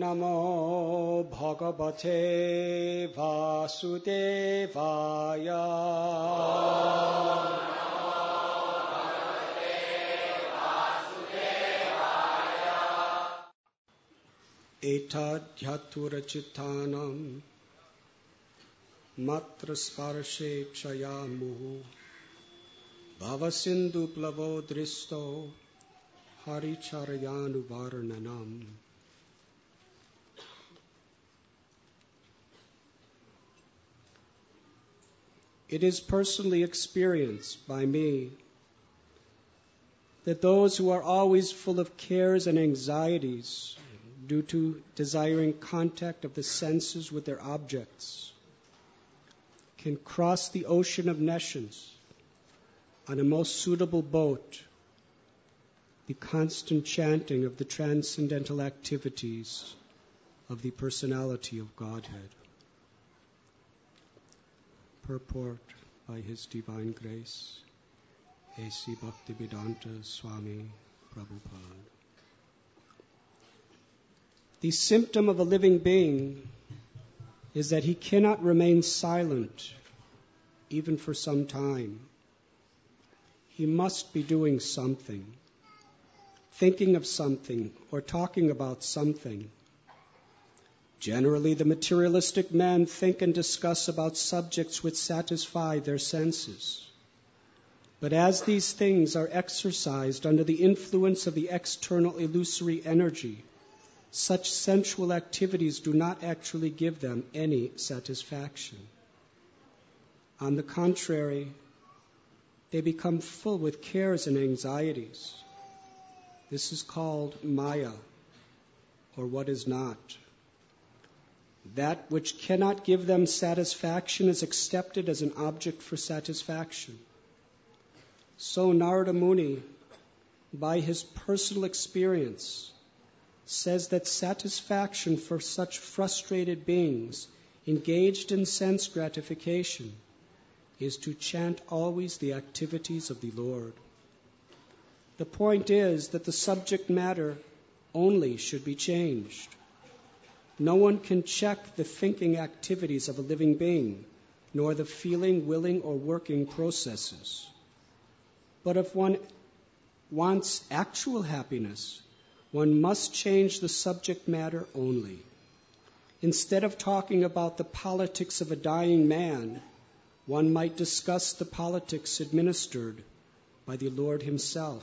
Namo Bhagavate Vasudevaya. Etadhyaturachitanam matra sparshe chayamuhu bhavasindu plavo dristo haricharayanu varnanam. It is personally experienced by me that those who are always full of cares and anxieties due to desiring contact of the senses with their objects can cross the ocean of nescience on a most suitable boat, the constant chanting of the transcendental activities of the personality of Godhead. Purport by His Divine Grace, A.C. Bhaktivedanta Swami Prabhupada. The symptom of a living being is that he cannot remain silent even for some time. He must be doing something, thinking of something, or talking about something. Generally, the materialistic men think and discuss about subjects which satisfy their senses. But as these things are exercised under the influence of the external illusory energy, such sensual activities do not actually give them any satisfaction. On the contrary, they become full with cares and anxieties. This is called Maya, or what is not. That which cannot give them satisfaction is accepted as an object for satisfaction. So Narada Muni, by his personal experience, says that satisfaction for such frustrated beings engaged in sense gratification is to chant always the activities of the Lord. The point is that the subject matter only should be changed. No one can check the thinking activities of a living being, nor the feeling, willing, or working processes. But if one wants actual happiness, one must change the subject matter only. Instead of talking about the politics of a dying man, one might discuss the politics administered by the Lord Himself.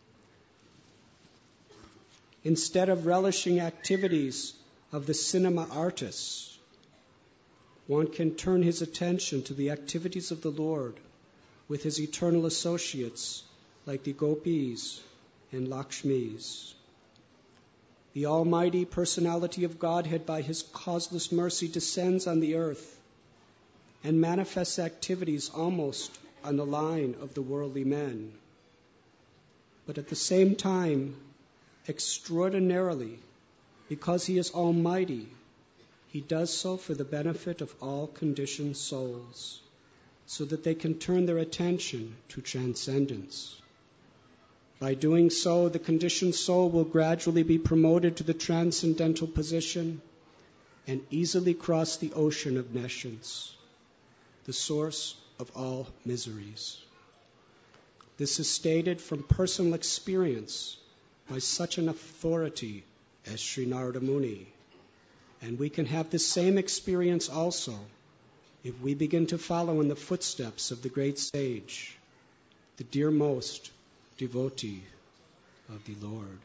Instead of relishing activities of the cinema artists, one can turn his attention to the activities of the Lord with His eternal associates like the gopis and Lakshmis. The Almighty Personality of Godhead, by His causeless mercy, descends on the earth and manifests activities almost on the line of the worldly men. But at the same time, extraordinarily, because He is Almighty, He does so for the benefit of all conditioned souls, so that they can turn their attention to transcendence. By doing so, the conditioned soul will gradually be promoted to the transcendental position and easily cross the ocean of nescience, the source of all miseries. This is stated from personal experience by such an authority as Sri Narada Muni, and we can have the same experience also if we begin to follow in the footsteps of the great sage, the dearmost devotee of the Lord.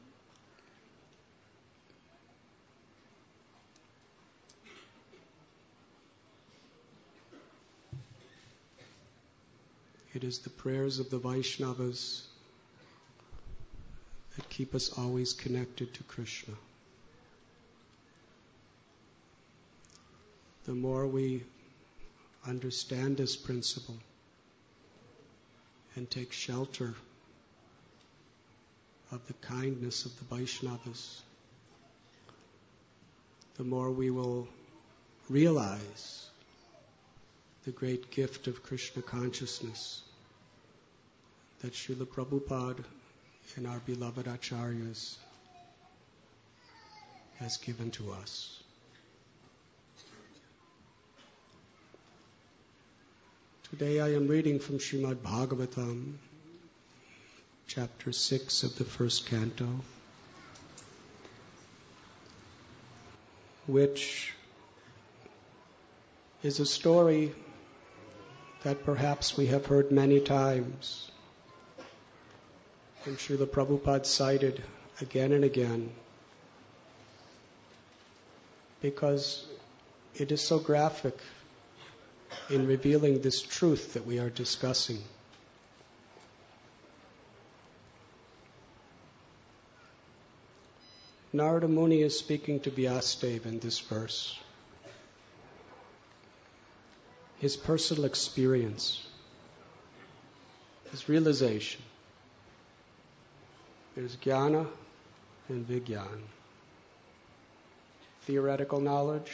It is the prayers of the Vaishnavas that keep us always connected to Krishna. The more we understand this principle and take shelter of the kindness of the Vaishnavas, the more we will realize the great gift of Krishna consciousness that Srila Prabhupada and our beloved Acharyas has given to us. Today I am reading from Srimad Bhagavatam, chapter 6 of the first canto, which is a story that perhaps we have heard many times, and Srila Prabhupada cited again and again, because it is so graphic in revealing this truth that we are discussing. Narada Muni is speaking to Vyasadeva in this verse. His personal experience, his realization. There's jnana and vijnana. Theoretical knowledge,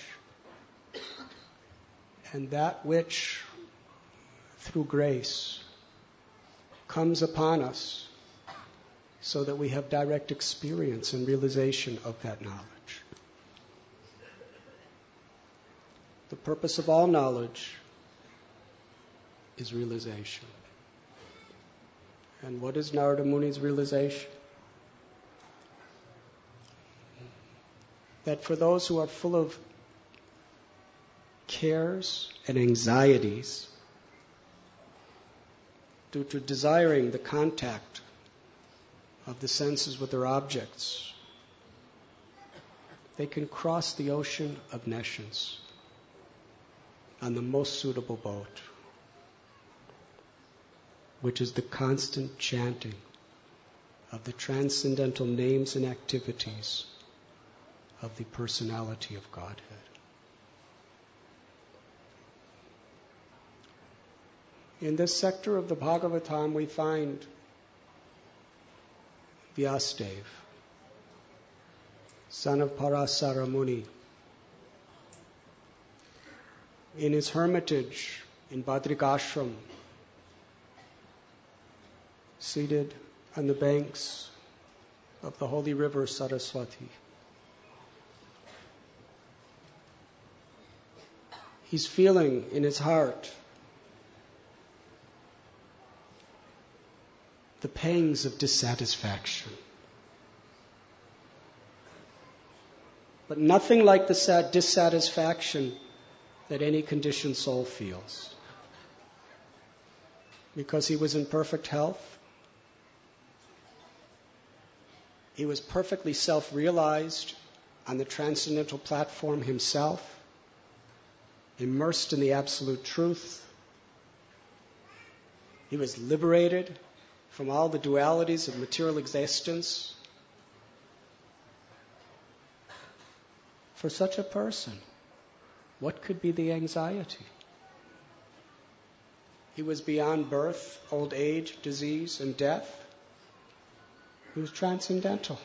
and that which, through grace, comes upon us so that we have direct experience and realization of that knowledge. The purpose of all knowledge is realization. And what is Narada Muni's realization? That for those who are full of cares and anxieties due to desiring the contact of the senses with their objects, they can cross the ocean of nescience on the most suitable boat, which is the constant chanting of the transcendental names and activities of the personality of Godhead. In this sector of the Bhagavatam, we find Vyasadeva, son of Parasara Muni, in his hermitage in Badrikashram, seated on the banks of the holy river Saraswati. He's feeling in his heart the pangs of dissatisfaction. But nothing like the dissatisfaction that any conditioned soul feels. Because he was in perfect health, he was perfectly self-realized on the transcendental platform himself, immersed in the absolute truth. He was liberated from all the dualities of material existence. For such a person, what could be the anxiety? He was beyond birth, old age, disease, and death. He was transcendental.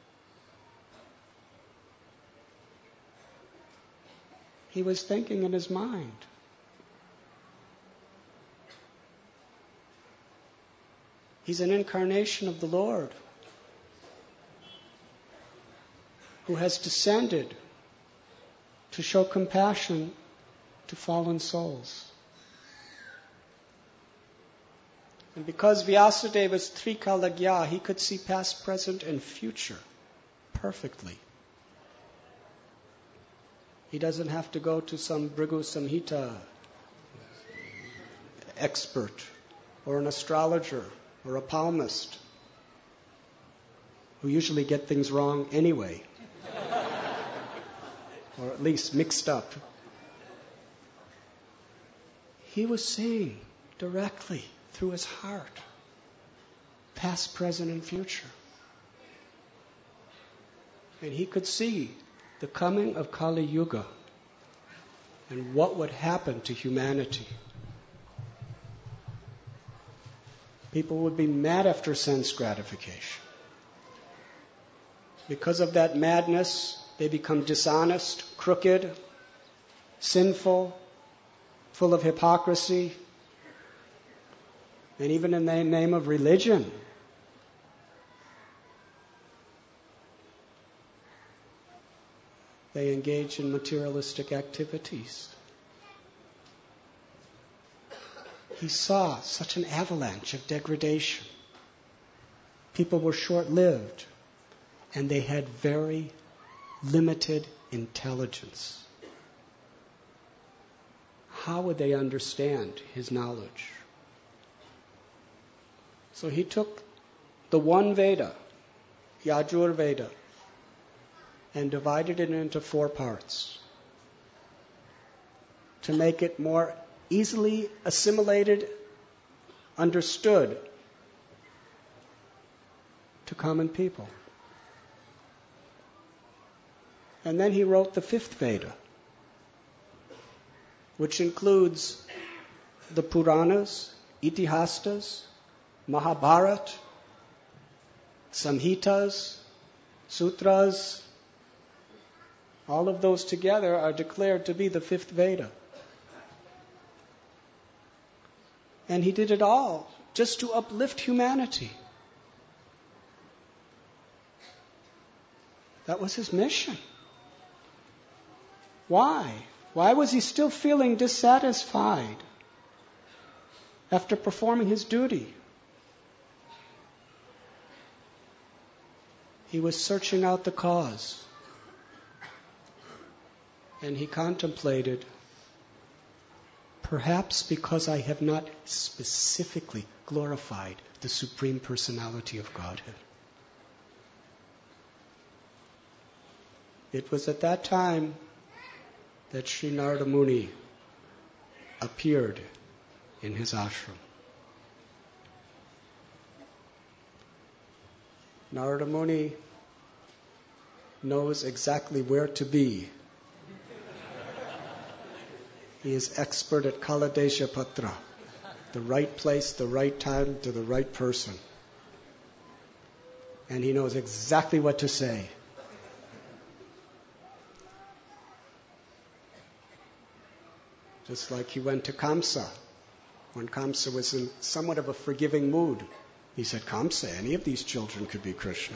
He was thinking in his mind. He's an incarnation of the Lord who has descended to show compassion to fallen souls. And because Vyasadeva is Trikalagya, he could see past, present, and future perfectly. He doesn't have to go to some Bhrigu Samhita expert or an astrologer or a palmist who usually get things wrong anyway, or at least mixed up. He was seeing directly through his heart, past, present, and future. And he could see the coming of Kali Yuga and what would happen to humanity. People would be mad after sense gratification. Because of that madness, they become dishonest, crooked, sinful, full of hypocrisy, and even in the name of religion. They engage in materialistic activities. He saw such an avalanche of degradation. People were short-lived, and they had very limited intelligence. How would they understand his knowledge? So he took the one Veda, Yajur Veda, and divided it into 4 parts to make it more easily assimilated, understood to common people. And then he wrote the 5th Veda, which includes the Puranas, Itihastas, Mahabharata, Samhitas, Sutras. All of those together are declared to be the 5th Veda. And he did it all just to uplift humanity. That was his mission. Why? Why was he still feeling dissatisfied after performing his duty? He was searching out the cause. And he contemplated, perhaps because I have not specifically glorified the Supreme Personality of Godhead. It was at that time that Sri Narada Muni appeared in his ashram. Narada Muni knows exactly where to be. He is expert at Kaladesha Patra, the right place, the right time, to the right person. And he knows exactly what to say. Just like he went to Kamsa, when Kamsa was in somewhat of a forgiving mood. He said, Kamsa, any of these children could be Krishna.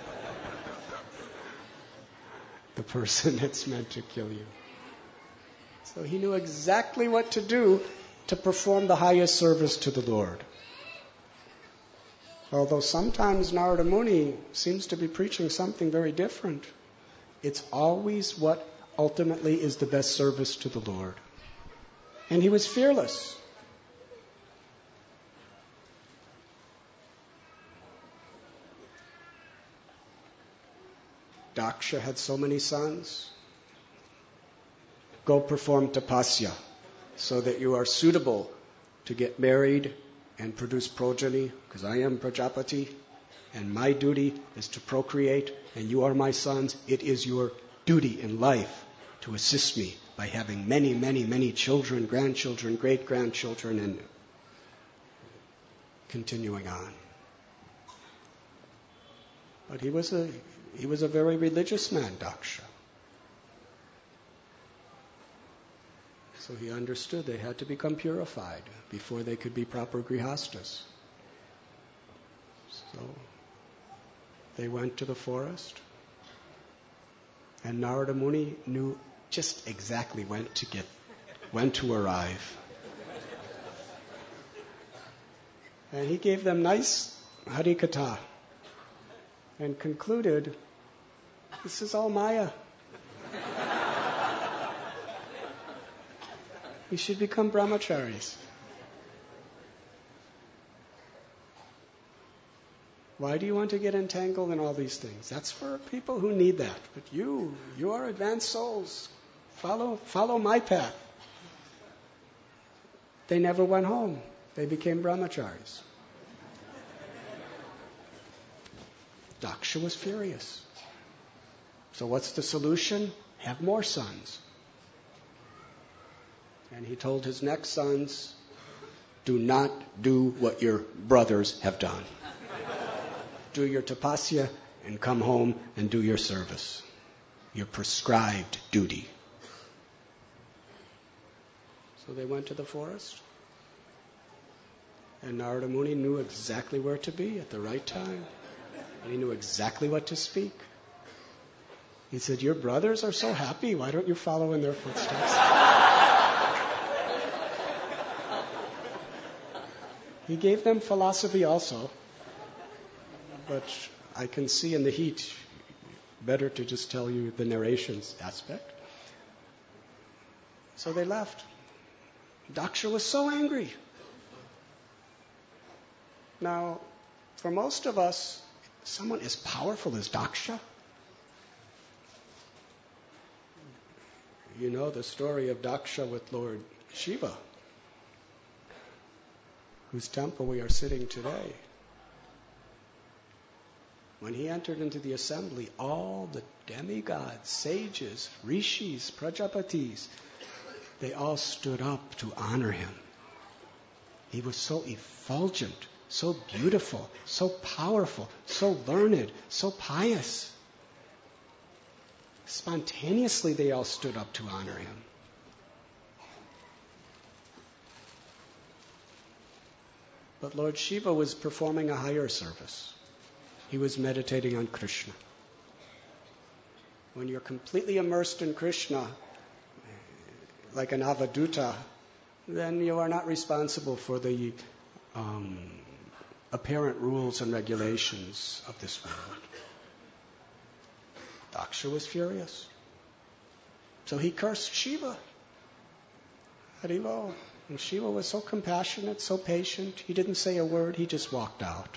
The person that's meant to kill you. So he knew exactly what to do to perform the highest service to the Lord. Although sometimes Narada Muni seems to be preaching something very different, it's always what ultimately is the best service to the Lord. And he was fearless. Daksha had so many sons. Go perform tapasya so that you are suitable to get married and produce progeny, because I am Prajapati and my duty is to procreate and you are my sons. It is your duty in life to assist me by having many, many, many children, grandchildren, great-grandchildren, and continuing on. But he was a very religious man, Daksha. So he understood they had to become purified before they could be proper grihastas. So they went to the forest, and Narada Muni knew just exactly when to arrive. And he gave them nice harikatha and concluded, this is all Maya. We should become brahmacharis. Why do you want to get entangled in all these things? That's for people who need that. But you are advanced souls. Follow my path. They never went home. They became brahmacharis. Daksha was furious. So what's the solution? Have more sons. And he told his next sons, do not do what your brothers have done. Do your tapasya and come home and do your service. Your prescribed duty. So they went to the forest. And Narada Muni knew exactly where to be at the right time. And he knew exactly what to speak. He said, your brothers are so happy. Why don't you follow in their footsteps? He gave them philosophy also. But I can see in the heat, better to just tell you the narrations aspect. So they left. Daksha was so angry. Now, for most of us, someone as powerful as Daksha, you know the story of Daksha with Lord Shiva, whose temple we are sitting today. When he entered into the assembly, all the demigods, sages, rishis, prajapatis, they all stood up to honor him. He was so effulgent, so beautiful, so powerful, so learned, so pious. Spontaneously, they all stood up to honor him. But Lord Shiva was performing a higher service. He was meditating on Krishna. When you're completely immersed in Krishna, like an avaduta, then you are not responsible for the apparent rules and regulations of this world. Daksha was furious. So he cursed Shiva. Haribo. And Shiva was so compassionate, so patient, he didn't say a word, he just walked out.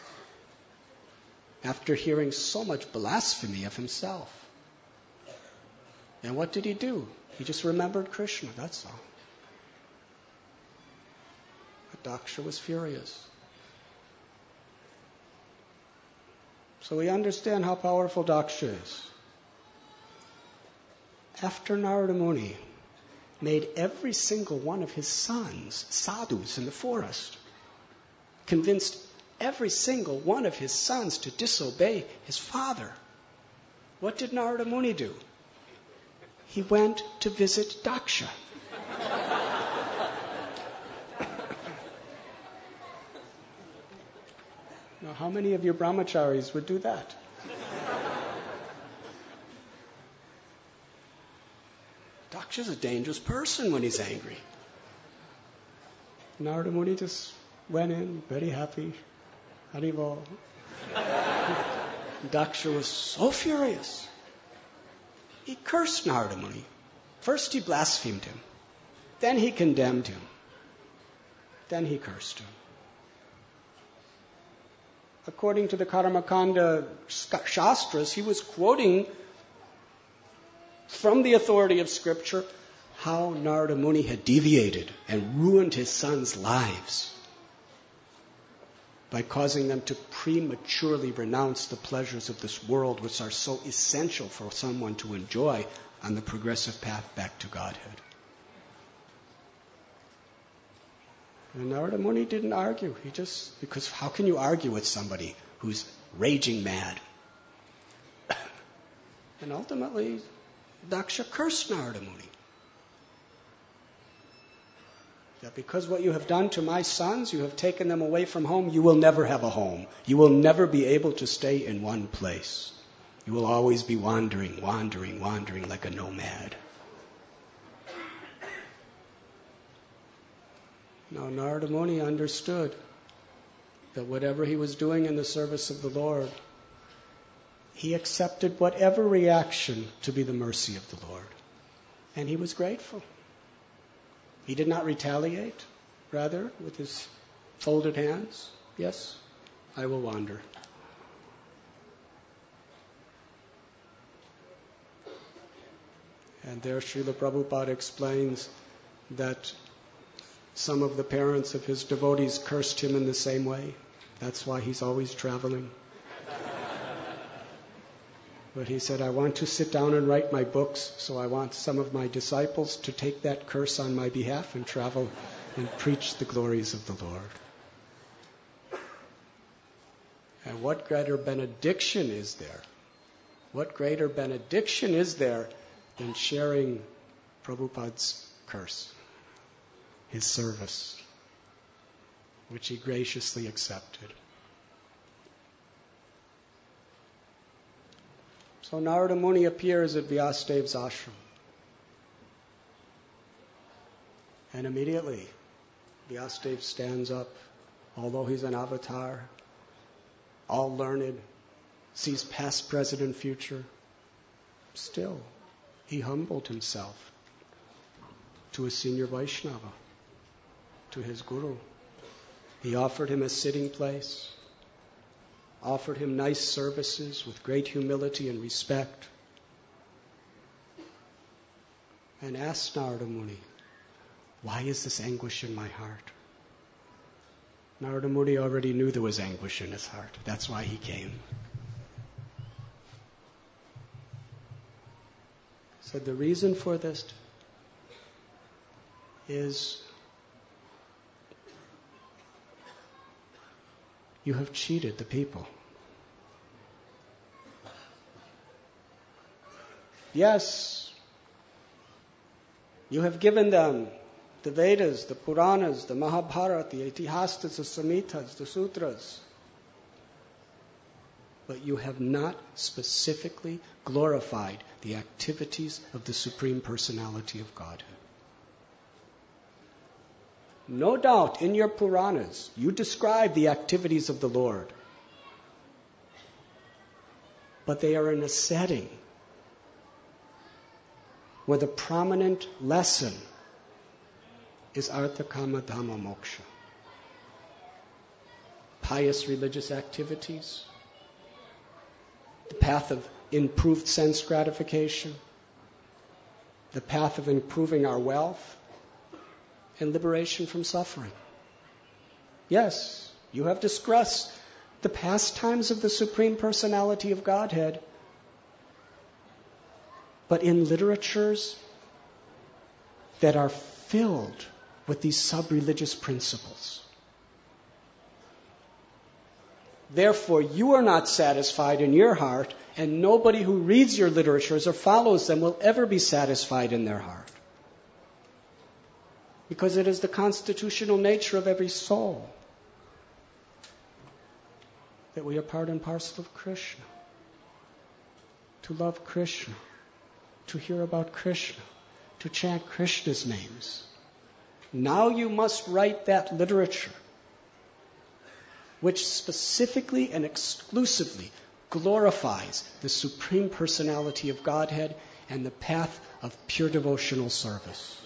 After hearing so much blasphemy of himself. And what did he do? He just remembered Krishna, that's all. But Daksha was furious. So we understand how powerful Daksha is. After Narada Muni made every single one of his sons sadhus in the forest, convinced every single one of his sons to disobey his father, what did Narada Muni do? He went to visit Daksha. Now, how many of your brahmacharis would do that? Daksha's a dangerous person when he's angry. Narada Muni just went in, very happy. Haribo. Daksha was so furious. He cursed Narada Muni. First he blasphemed him. Then he condemned him. Then he cursed him. According to the Karmakanda Shastras, he was quoting from the authority of Scripture how Narada Muni had deviated and ruined his sons' lives by causing them to prematurely renounce the pleasures of this world, which are so essential for someone to enjoy on the progressive path back to Godhead. And Narada Muni didn't argue. Because how can you argue with somebody who's raging mad? And ultimately, Daksha cursed Narada Muni. That because what you have done to my sons, you have taken them away from home, you will never have a home. You will never be able to stay in one place. You will always be wandering like a nomad. Now Narada Muni understood that whatever he was doing in the service of the Lord, he accepted whatever reaction to be the mercy of the Lord. And he was grateful. He did not retaliate. Rather, with his folded hands, yes, I will wander. And there Srila Prabhupada explains that some of the parents of his devotees cursed him in the same way. That's why he's always traveling. But he said, I want to sit down and write my books, so I want some of my disciples to take that curse on my behalf and travel and preach the glories of the Lord. And what greater benediction is there? What greater benediction is there than sharing Prabhupada's curse, his service, which he graciously accepted? So Narada Muni appears at Vyasadev's ashram. And immediately, Vyasadeva stands up, although he's an avatar, all learned, sees past, present, and future. Still, he humbled himself to a senior Vaishnava, to his guru. He offered him a sitting place, offered him nice services with great humility and respect, and asked Narada Muni, why is this anguish in my heart? Narada Muni already knew there was anguish in his heart. That's why he came. He said the reason for this is you have cheated the people. Yes, you have given them the Vedas, the Puranas, the Mahabharata, the Itihastas, the Samhitas, the Sutras. But you have not specifically glorified the activities of the Supreme Personality of Godhead. No doubt in your Puranas you describe the activities of the Lord. But they are in a setting where the prominent lesson is Artha Kama Dhamma Moksha. Pious religious activities, the path of improved sense gratification, the path of improving our wealth, and liberation from suffering. Yes, you have discussed the pastimes of the Supreme Personality of Godhead, but in literatures that are filled with these sub-religious principles. Therefore, you are not satisfied in your heart, and nobody who reads your literatures or follows them will ever be satisfied in their heart. Because it is the constitutional nature of every soul that we are part and parcel of Krishna. To love Krishna, to hear about Krishna, to chant Krishna's names. Now you must write that literature which specifically and exclusively glorifies the Supreme Personality of Godhead and the path of pure devotional service.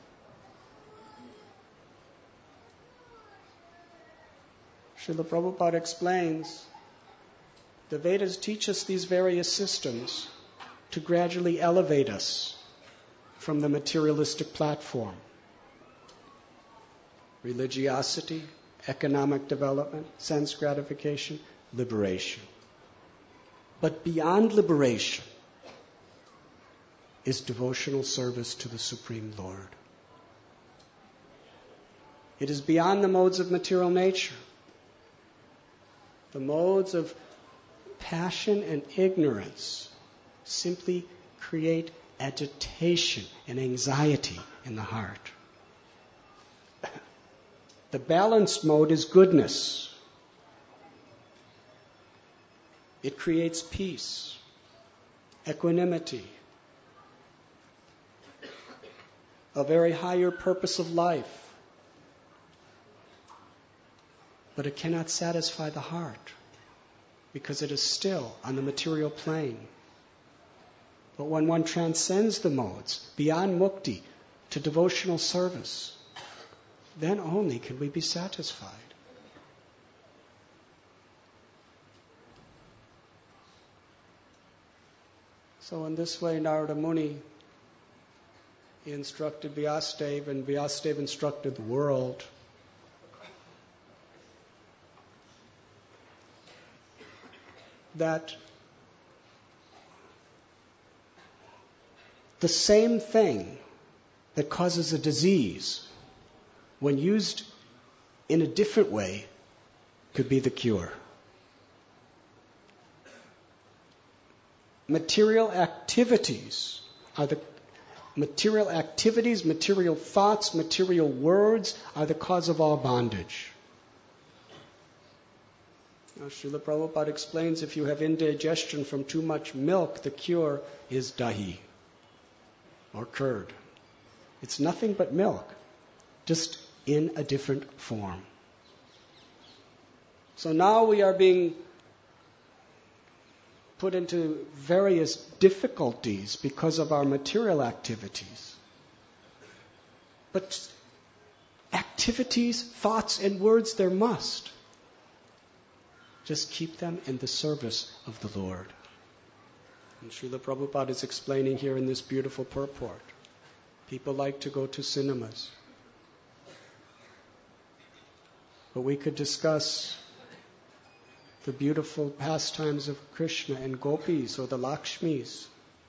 Srila Prabhupada explains, the Vedas teach us these various systems to gradually elevate us from the materialistic platform. Religiosity, economic development, sense gratification, liberation. But beyond liberation is devotional service to the Supreme Lord. It is beyond the modes of material nature. The modes of passion and ignorance simply create agitation and anxiety in the heart. The balanced mode is goodness. It creates peace, equanimity, a very higher purpose of life. But it cannot satisfy the heart because it is still on the material plane. But when one transcends the modes beyond mukti to devotional service, then only can we be satisfied. So in this way, Narada Muni, he instructed Vyasadeva, and Vyasadeva instructed the world. That the same thing that causes a disease, when used in a different way, could be the cure. Material activities, material thoughts, material words are the cause of all bondage. Now, Srila Prabhupada explains if you have indigestion from too much milk, the cure is dahi, or curd. It's nothing but milk, just in a different form. So now we are being put into various difficulties because of our material activities. But activities, thoughts, and words, there must. Just keep them in the service of the Lord. And Srila Prabhupada is explaining here in this beautiful purport. People like to go to cinemas. But we could discuss the beautiful pastimes of Krishna and gopis or the Lakshmis.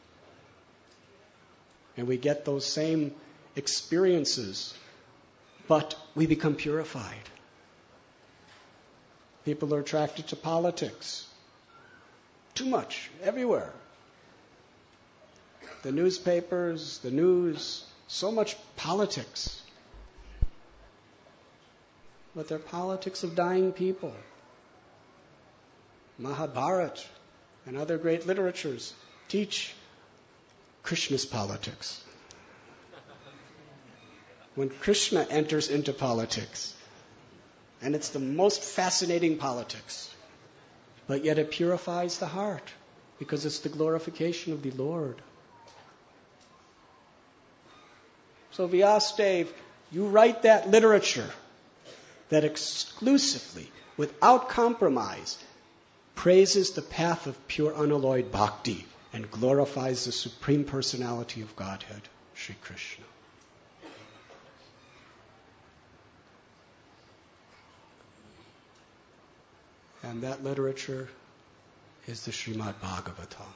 And we get those same experiences, but we become purified. People are attracted to politics. Too much, everywhere. The newspapers, the news, so much politics. But they're politics of dying people. Mahabharata and other great literatures teach Krishna's politics. When Krishna enters into politics, and it's the most fascinating politics, but yet it purifies the heart because it's the glorification of the Lord. So Vyasadeva, you write that literature that exclusively, without compromise, praises the path of pure unalloyed bhakti and glorifies the Supreme Personality of Godhead, Sri Krishna. And that literature is the Srimad Bhagavatam,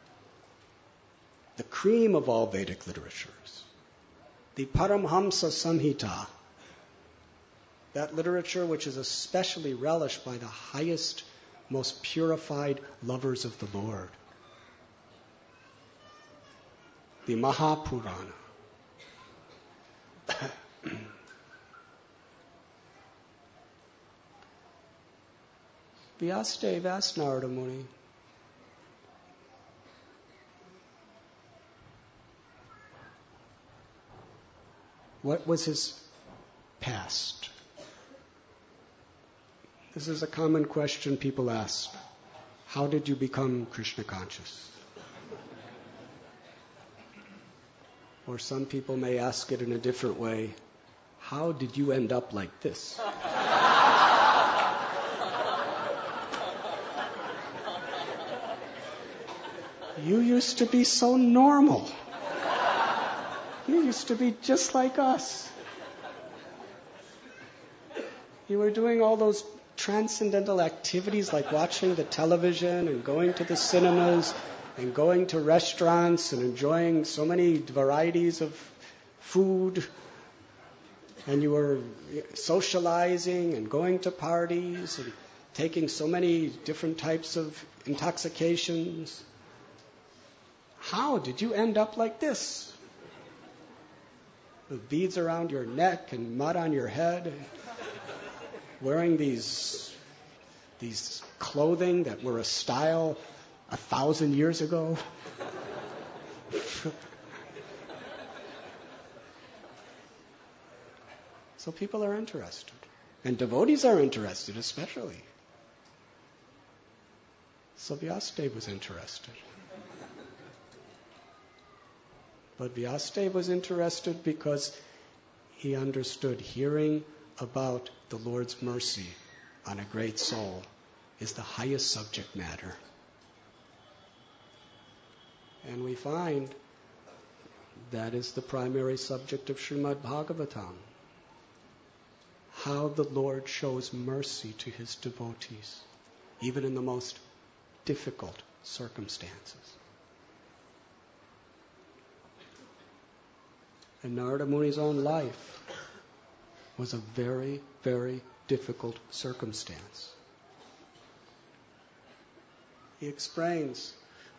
the cream of all Vedic literatures, the Paramhamsa Samhita, that literature which is especially relished by the highest, most purified lovers of the Lord, the Mahapurana. Vyasadeva asked Narada Muni, what was his past? This is a common question people ask. How did you become Krishna conscious? Or some people may ask it in a different way. How did you end up like this? You used to be so normal. You used to be just like us. You were doing all those transcendental activities like watching the television and going to the cinemas and going to restaurants and enjoying so many varieties of food. And you were socializing and going to parties and taking so many different types of intoxications. How did you end up like this? With beads around your neck and mud on your head, wearing these clothing that were a style 1,000 years ago. So people are interested. And devotees are interested especially. So Vyasadeva was interested. But Vyasadeva was interested because he understood hearing about the Lord's mercy on a great soul is the highest subject matter. And we find that is the primary subject of Srimad Bhagavatam. How the Lord shows mercy to his devotees, even in the most difficult circumstances. And Narada Muni's own life was a very, very difficult circumstance. He explains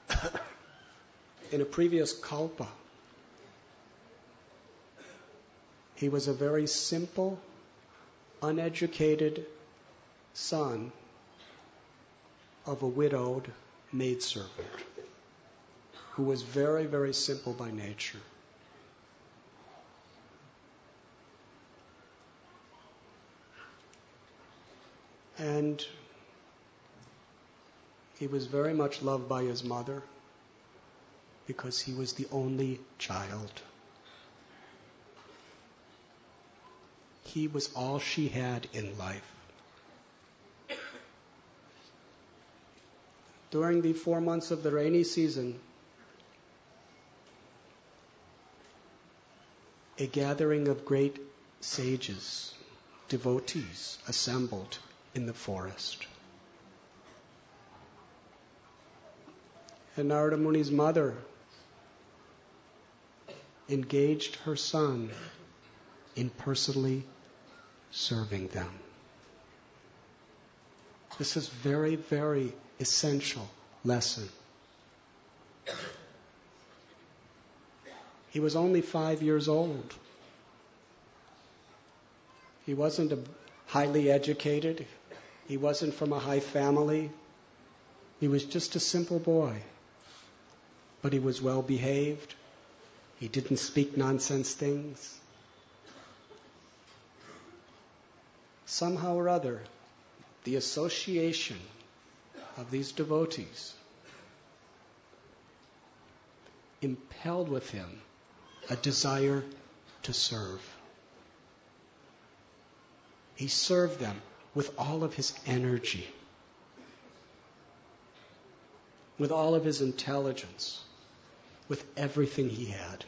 in a previous kalpa, he was a very simple, uneducated son of a widowed maidservant who was very, very simple by nature. And he was very much loved by his mother because he was the only child. He was all she had in life. During the 4 months of the rainy season, a gathering of great sages, devotees, assembled in the forest. And Narada Muni's mother engaged her son in personally serving them. This is very, very essential lesson. He was only 5 years old. He wasn't highly educated. He wasn't from a high family. He was just a simple boy. But he was well behaved. He didn't speak nonsense things. Somehow or other, the association of these devotees impelled with him a desire to serve. He served them with all of his energy, with all of his intelligence, with everything he had.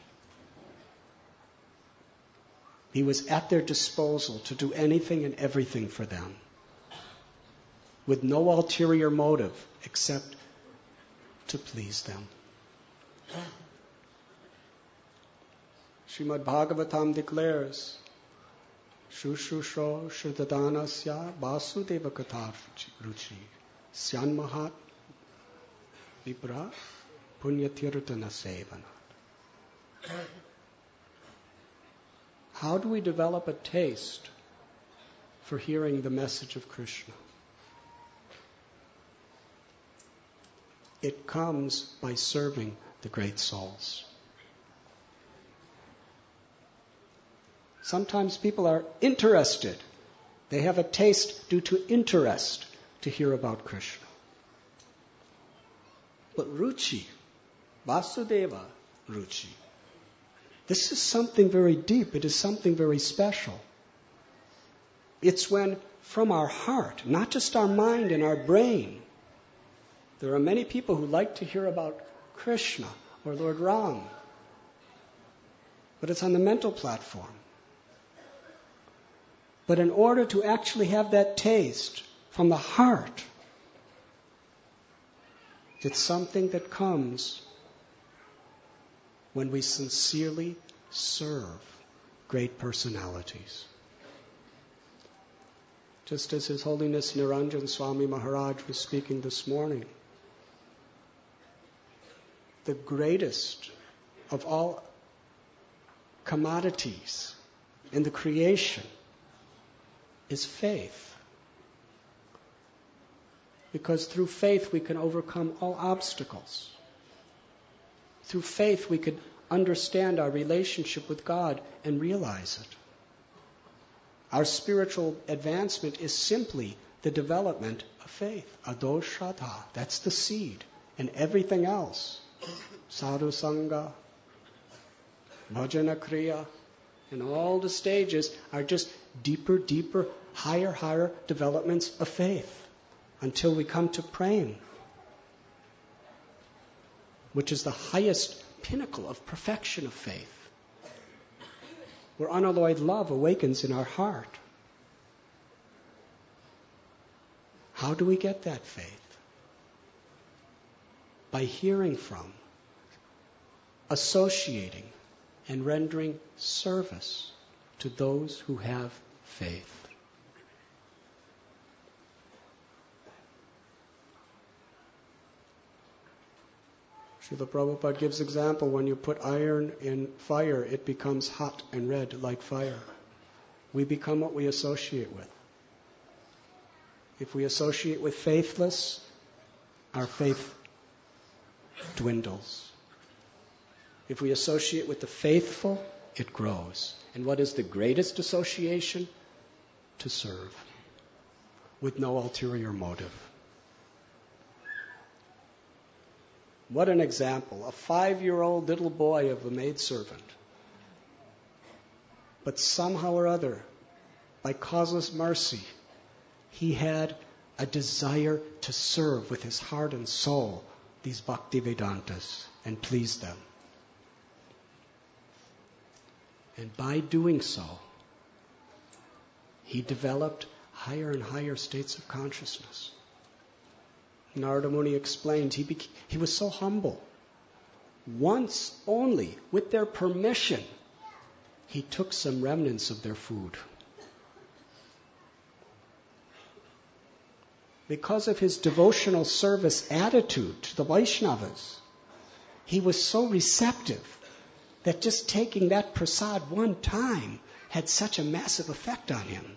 He was at their disposal to do anything and everything for them, with no ulterior motive except to please them. Srimad Bhagavatam declares, Shushusho Shridadanasya Vasudeva Katha Ruchi Syanmahat Vipra Punyatirtana Sevana. How do we develop a taste for hearing the message of Krishna? It comes by serving the great souls. Sometimes people are interested. They have a taste due to interest to hear about Krishna. But Ruchi, Vasudeva Ruchi, this is something very deep. It is something very special. It's when from our heart, not just our mind and our brain, there are many people who like to hear about Krishna or Lord Ram, but it's on the mental platform. But in order to actually have that taste from the heart, it's something that comes when we sincerely serve great personalities. Just as His Holiness Niranjan Swami Maharaj was speaking this morning, the greatest of all commodities in the creation is faith. Because through faith we can overcome all obstacles. Through faith we could understand our relationship with God and realize it. Our spiritual advancement is simply the development of faith. Ado Shraddha, that's the seed. And everything else, Sadhu Sangha, Bhajana Kriya, and all the stages are just deeper, deeper, higher, higher developments of faith until we come to praying, which is the highest pinnacle of perfection of faith, where unalloyed love awakens in our heart. How do we get that faith? By hearing from, associating, and rendering service to those who have faith. Srila Prabhupada gives example, when you put iron in fire, it becomes hot and red like fire. We become what we associate with. If we associate with faithless, our faith dwindles. If we associate with the faithful, it grows. And what is the greatest association? To serve, with no ulterior motive. What an example. A 5-year-old little boy of a maidservant. But somehow or other, by causeless mercy, he had a desire to serve with his heart and soul these Bhaktivedantas and please them. And by doing so, he developed higher and higher states of consciousness. Narada Muni explained he was so humble. Once only, with their permission, he took some remnants of their food. Because of his devotional service attitude to the Vaishnavas, he was so receptive that just taking that prasad one time had such a massive effect on him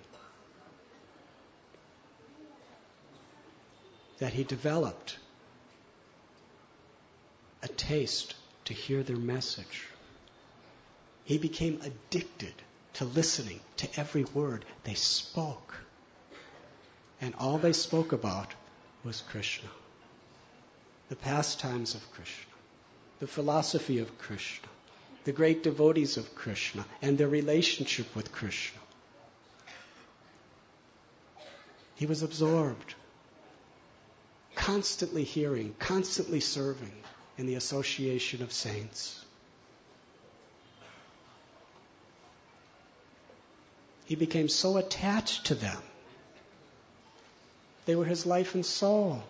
that he developed a taste to hear their message. He became addicted to listening to every word they spoke. And all they spoke about was Krishna. The pastimes of Krishna, the philosophy of Krishna, the great devotees of Krishna, and their relationship with Krishna. He was absorbed, constantly hearing, constantly serving in the association of saints. He became so attached to them. They were his life and soul.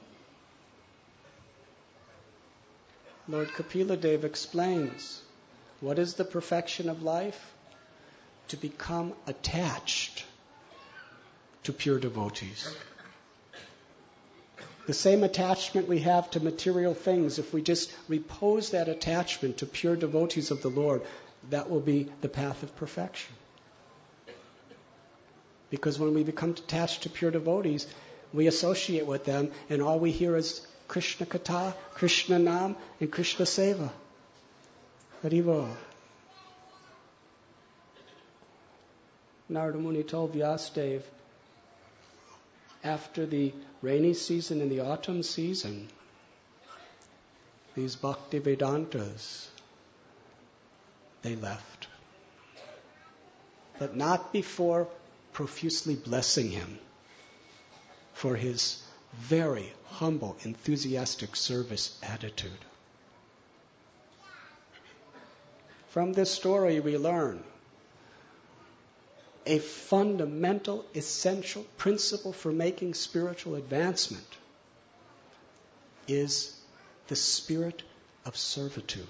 Lord Kapila Dev explains, what is the perfection of life? To become attached to pure devotees. The same attachment we have to material things, if we just repose that attachment to pure devotees of the Lord, that will be the path of perfection. Because when we become attached to pure devotees, we associate with them, and all we hear is Krishna Katha, Krishna Nam, and Krishna Seva. Haribo. Narada Muni told Vyasadeva, after the rainy season and the autumn season, these Bhaktivedantas, they left. But not before profusely blessing him for his very humble, enthusiastic service attitude. From this story we learn a fundamental, essential principle for making spiritual advancement is the spirit of servitude.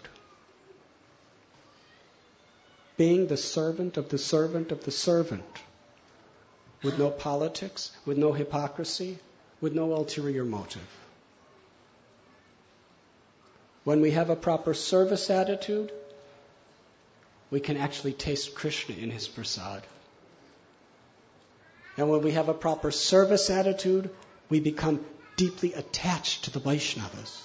Being the servant of the servant of the servant, with no politics, with no hypocrisy, with no ulterior motive. When we have a proper service attitude, we can actually taste Krishna in his prasad. And when we have a proper service attitude, we become deeply attached to the Vaishnavas.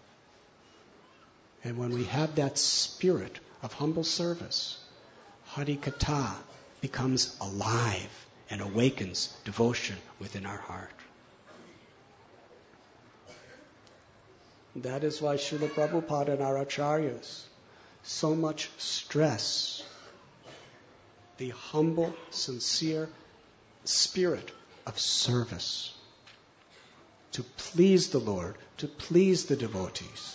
And when we have that spirit of humble service, Hari Katha becomes alive and awakens devotion within our heart. That is why Srila Prabhupada and our acharyas so much stress the humble, sincere spirit of service to please the Lord, to please the devotees.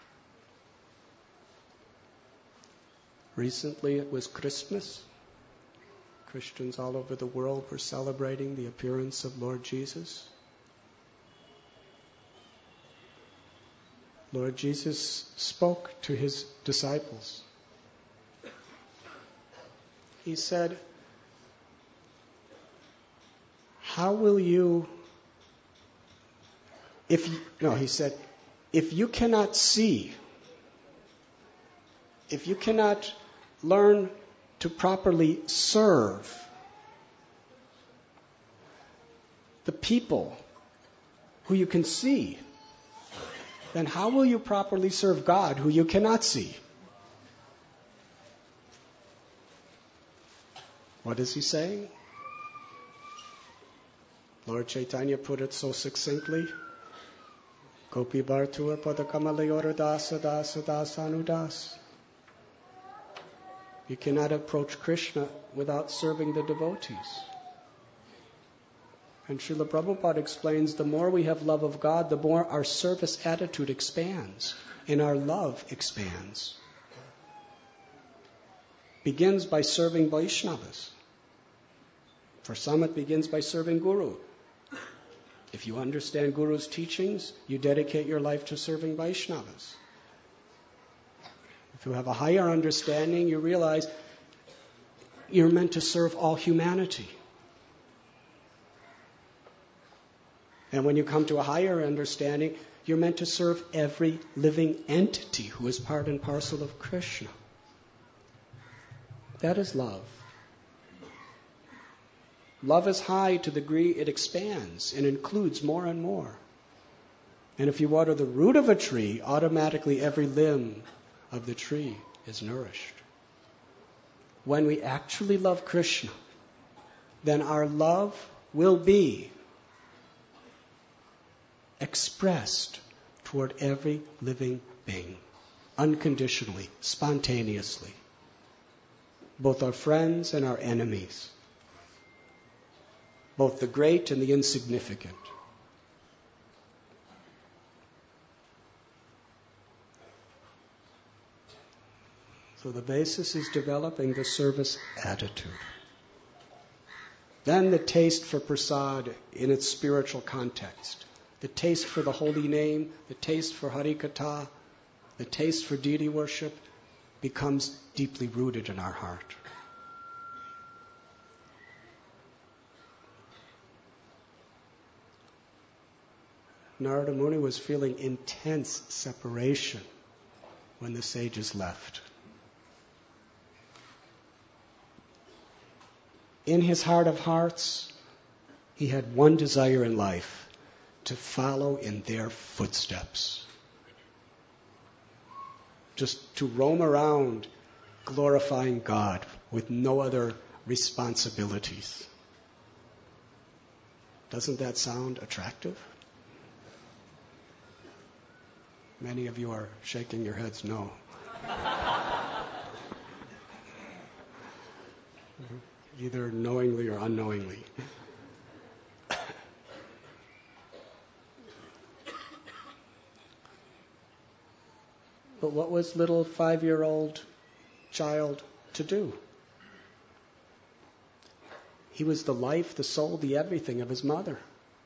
Recently it was Christmas. Christians all over the world were celebrating the appearance of Lord Jesus. Lord Jesus spoke to his disciples. He said, how will you, if you cannot see, if you cannot learn to properly serve the people who you can see, then how will you properly serve God who you cannot see? What is he saying? Lord Chaitanya put it so succinctly. Gopi Bhartur Padakamalayora Dasa Dasa Dasanudas. You cannot approach Krishna without serving the devotees. And Srila Prabhupada explains the more we have love of God, the more our service attitude expands and our love expands. Begins by serving Vaishnavas. For some it begins by serving Guru. If you understand Guru's teachings, you dedicate your life to serving Vaishnavas. If you have a higher understanding, you realize you're meant to serve all humanity. And when you come to a higher understanding, you're meant to serve every living entity who is part and parcel of Krishna. That is love. Love is high to the degree it expands and includes more and more. And if you water the root of a tree, automatically every limb of the tree is nourished. When we actually love Krishna, then our love will be expressed toward every living being, unconditionally, spontaneously, both our friends and our enemies, both the great and the insignificant. So the basis is developing the service attitude. Then the taste for prasad in its spiritual context. The taste for the holy name, the taste for Harikatha, the taste for deity worship becomes deeply rooted in our heart. Narada Muni was feeling intense separation when the sages left. In his heart of hearts, he had one desire in life: to follow in their footsteps. Just to roam around glorifying God with no other responsibilities. Doesn't that sound attractive? Many of you are shaking your heads no. Either knowingly or unknowingly. But what was little 5-year-old child to do? He was the life, the soul, the everything of his mother.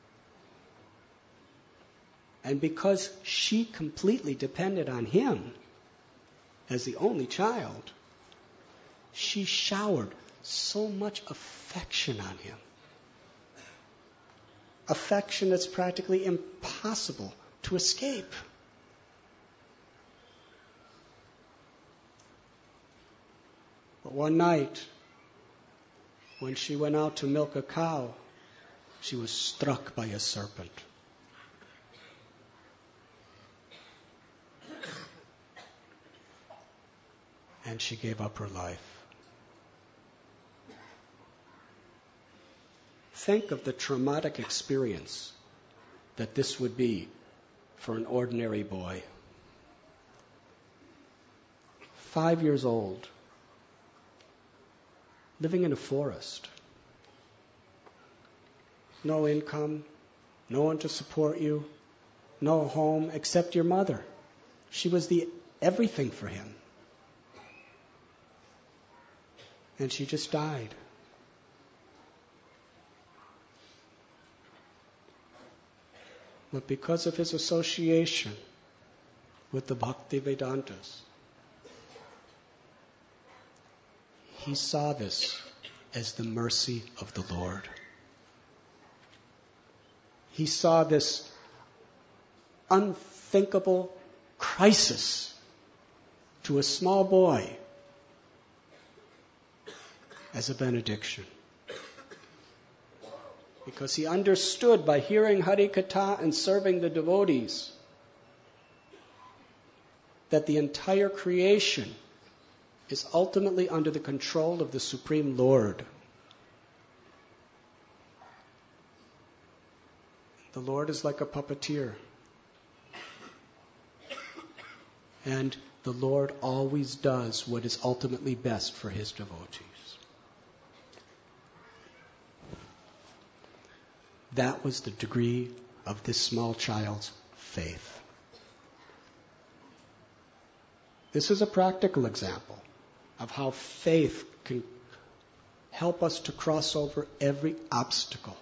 And because she completely depended on him as the only child, she showered so much affection on him. Affection that's practically impossible to escape. But one night, when she went out to milk a cow, she was struck by a serpent. And she gave up her life. Think of the traumatic experience that this would be for an ordinary boy. 5 years old, living in a forest. No income, no one to support you, no home except your mother. She was the everything for him. And she just died. But because of his association with the Bhakti Vedantas, he saw this as the mercy of the Lord. He saw this unthinkable crisis to a small boy as a benediction. Because he understood by hearing Harikatha and serving the devotees that the entire creation is ultimately under the control of the Supreme Lord. The Lord is like a puppeteer. And the Lord always does what is ultimately best for His devotees. That was the degree of this small child's faith. This is a practical example of how faith can help us to cross over every obstacle.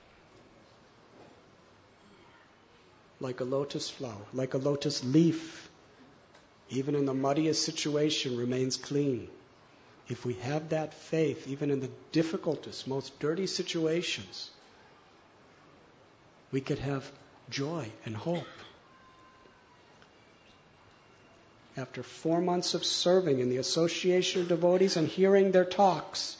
Like a lotus flower, like a lotus leaf, even in the muddiest situation, remains clean. If we have that faith, even in the difficultest, most dirty situations, we could have joy and hope. After 4 months of serving in the Association of Devotees and hearing their talks,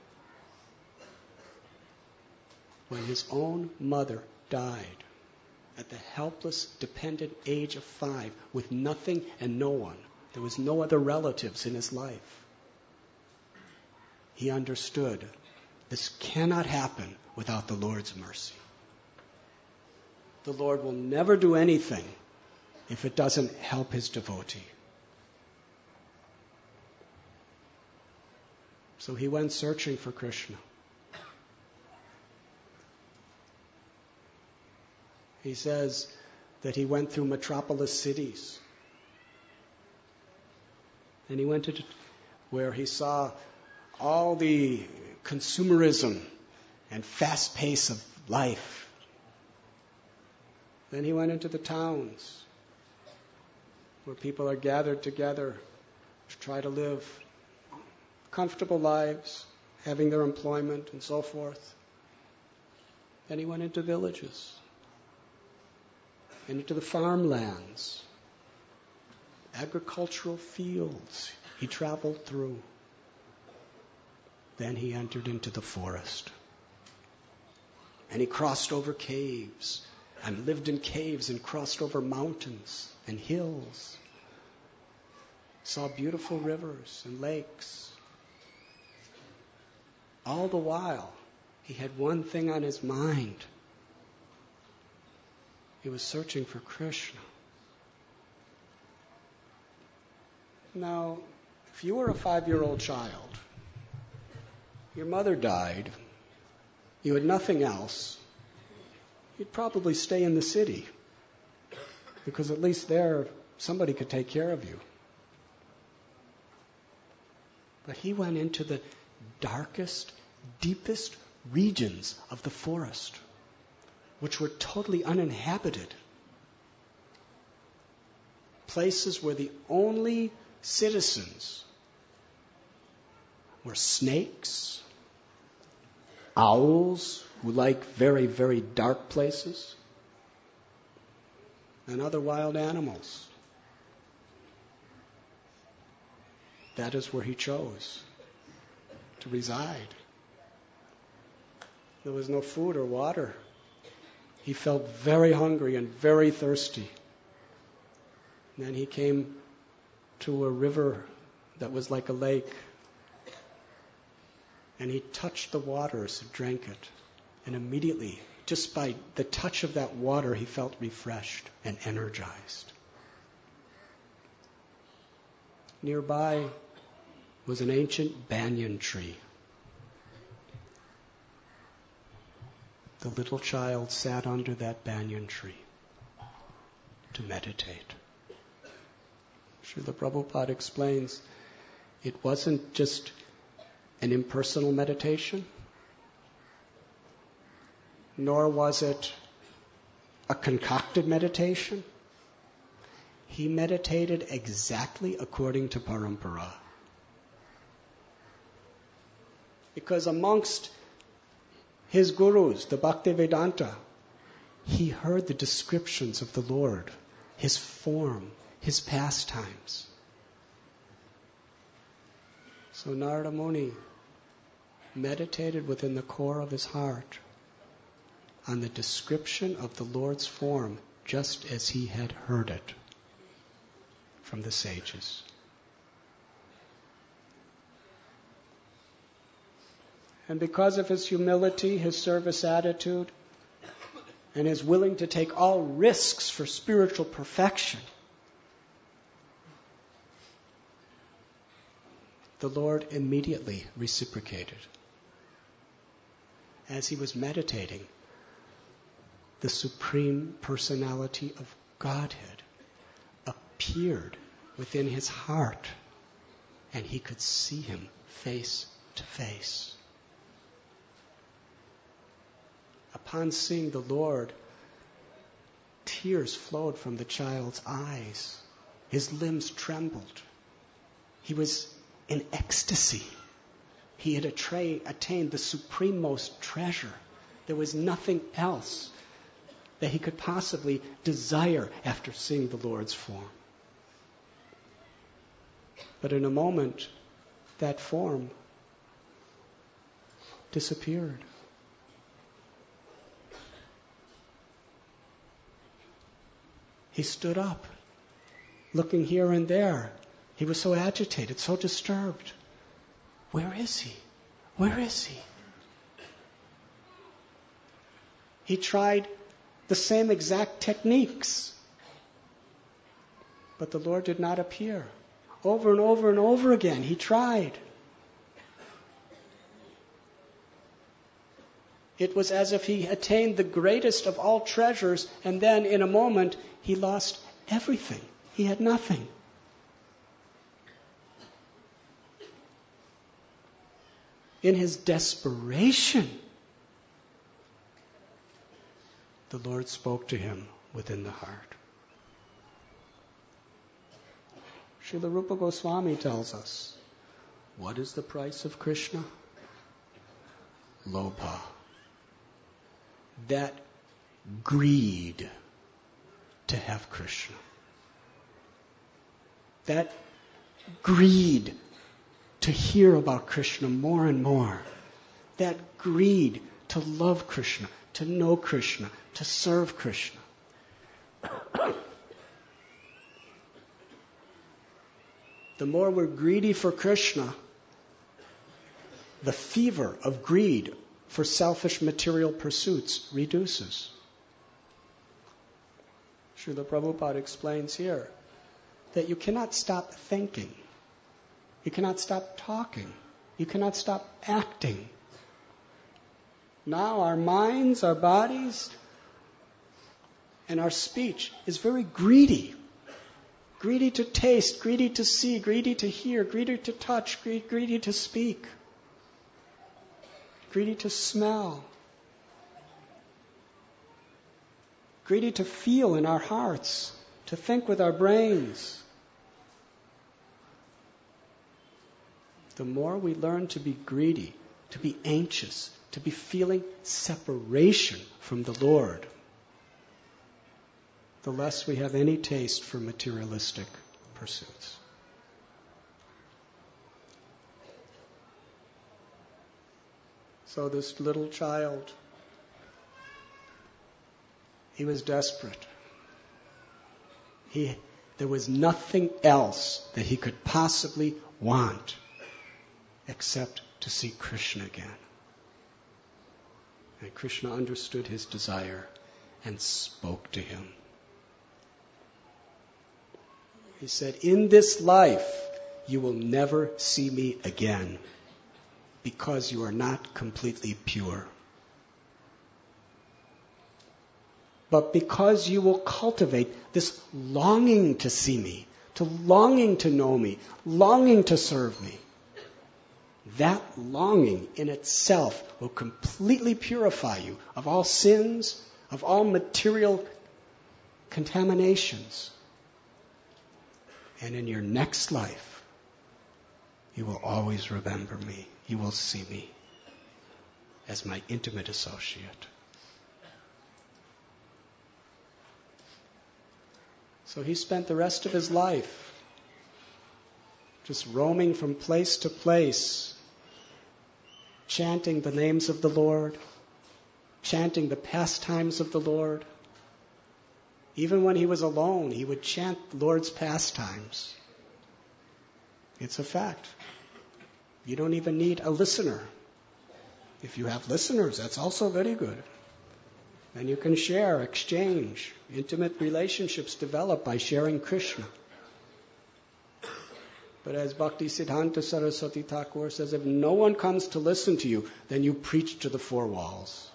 when his own mother died at the helpless, dependent age of 5 with nothing and no one, there was no other relatives in his life, he understood this cannot happen without the Lord's mercy. The Lord will never do anything if it doesn't help His devotee. So he went searching for Krishna. He says that he went through metropolis cities. And he went to where he saw all the consumerism and fast pace of life. Then he went into the towns where people are gathered together to try to live comfortable lives, having their employment and so forth. Then he went into villages and into the farmlands, agricultural fields he traveled through. Then he entered into the forest. And he crossed over caves and lived in caves and crossed over mountains and hills. Saw beautiful rivers and lakes. All the while, he had one thing on his mind. He was searching for Krishna. Now, if you were a 5-year-old child, your mother died, you had nothing else, you'd probably stay in the city, because at least there somebody could take care of you. But he went into the darkest, deepest regions of the forest, which were totally uninhabited. Places where the only citizens were snakes, owls who like very, very dark places, and other wild animals. That is where he chose to reside. There was no food or water. He felt very hungry and very thirsty. And then he came to a river that was like a lake. And he touched the waters and drank it. And immediately, just by the touch of that water, he felt refreshed and energized. Nearby was an ancient banyan tree. The little child sat under that banyan tree to meditate. Srila Prabhupada explains, it wasn't just an impersonal meditation, nor was it a concocted meditation. He meditated exactly according to parampara. Because amongst his gurus, the Bhaktivedanta, he heard the descriptions of the Lord, His form, His pastimes. So Narada Muni meditated within the core of his heart on the description of the Lord's form just as he had heard it. from the sages. And because of his humility, his service attitude, and his willing to take all risks for spiritual perfection, the Lord immediately reciprocated. As he was meditating, the Supreme Personality of Godhead appeared within his heart, and he could see him face to face. Upon seeing the Lord, tears flowed from the child's eyes. His limbs trembled. He was in ecstasy. He had attained the supremost treasure. There was nothing else that he could possibly desire after seeing the Lord's form. But in a moment, that form disappeared. He stood up, looking here and there. He was so agitated, so disturbed. Where is he? Where is he? He tried the same exact techniques, but the Lord did not appear. Over and over and over again, he tried. It was as if he attained the greatest of all treasures, and then in a moment, he lost everything. He had nothing. In his desperation, the Lord spoke to him within the heart. Srila Rupa Goswami tells us, what is the price of Krishna? Lobha. That greed to have Krishna. That greed to hear about Krishna more and more. That greed to love Krishna, to know Krishna, to serve Krishna. The more we're greedy for Krishna, the fever of greed for selfish material pursuits reduces. Srila Prabhupada explains here that you cannot stop thinking. You cannot stop talking. You cannot stop acting. Now our minds, our bodies, and our speech is very greedy. Greedy to taste, greedy to see, greedy to hear, greedy to touch, greedy to speak, greedy to smell, greedy to feel in our hearts, to think with our brains. The more we learn to be greedy, to be anxious, to be feeling separation from the Lord, the less we have any taste for materialistic pursuits. So this little child, he was desperate. There was nothing else that he could possibly want except to see Krishna again. And Krishna understood his desire and spoke to him. He said, in this life, you will never see me again because you are not completely pure. But because you will cultivate this longing to see me, to longing to know me, longing to serve me, that longing in itself will completely purify you of all sins, of all material contaminations. And in your next life, you will always remember me. You will see me as my intimate associate. So he spent the rest of his life just roaming from place to place, chanting the names of the Lord, chanting the pastimes of the Lord, Even when he was alone, he would chant the Lord's pastimes. It's a fact. You don't even need a listener. If you have listeners, that's also very good. And you can share, exchange. Intimate relationships develop by sharing Krishna. But as Bhakti Siddhanta Saraswati Thakur says, if no one comes to listen to you, then you preach to the four walls.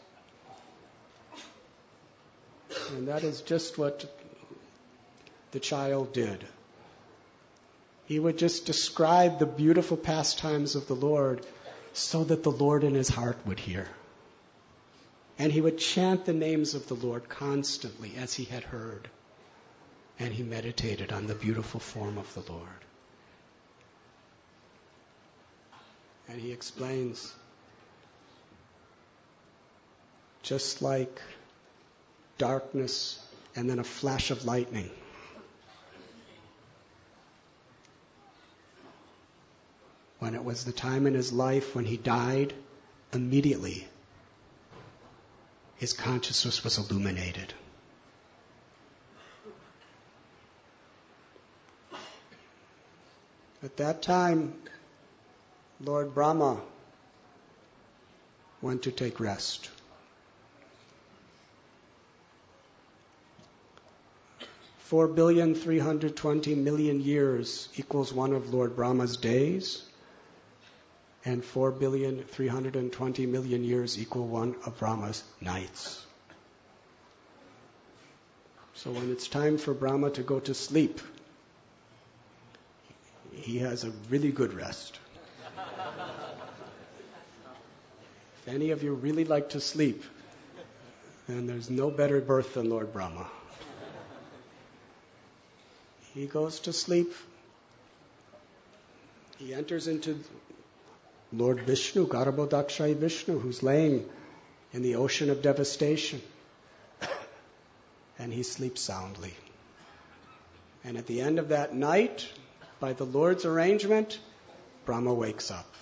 And that is just what the child did. He would just describe the beautiful pastimes of the Lord so that the Lord in his heart would hear. And he would chant the names of the Lord constantly as he had heard. And he meditated on the beautiful form of the Lord. And he explains, just like darkness and then a flash of lightning. When it was the time in his life when he died, immediately his consciousness was illuminated. At that time, Lord Brahma went to take rest. 4,320,000,000 years equals one of Lord Brahma's days, and 4,320,000,000 years equal one of Brahma's nights. So when it's time for Brahma to go to sleep, he has a really good rest. If any of you really like to sleep, then there's no better birth than Lord Brahma. He goes to sleep. He enters into Lord Vishnu, Garbhodakshayi Vishnu, who's laying in the ocean of devastation. And he sleeps soundly. And at the end of that night, by the Lord's arrangement, Brahma wakes up.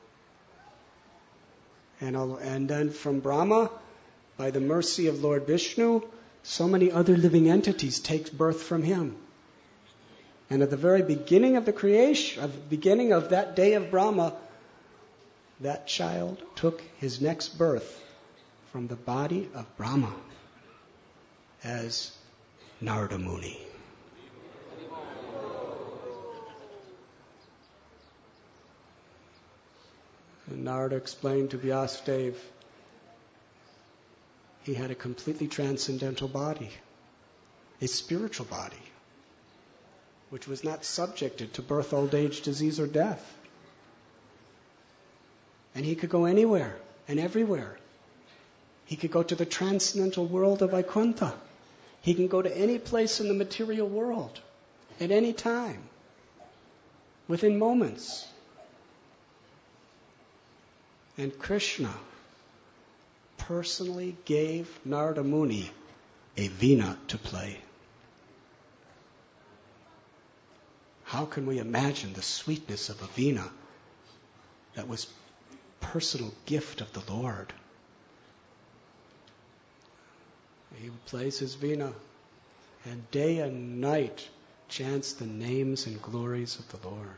And then from Brahma, by the mercy of Lord Vishnu, so many other living entities take birth from him. And at the very beginning of the creation, at the beginning of that day of Brahma, that child took his next birth from the body of Brahma as Narada Muni. And Narada explained to Vyasadeva, he had a completely transcendental body, a spiritual body, which was not subjected to birth, old age, disease, or death. And he could go anywhere and everywhere. He could go to the transcendental world of Vaikuntha. He can go to any place in the material world at any time, within moments. And Krishna personally gave Narada Muni a veena to play. How can we imagine the sweetness of a veena that was personal gift of the Lord? He plays his veena and day and night chants the names and glories of the Lord.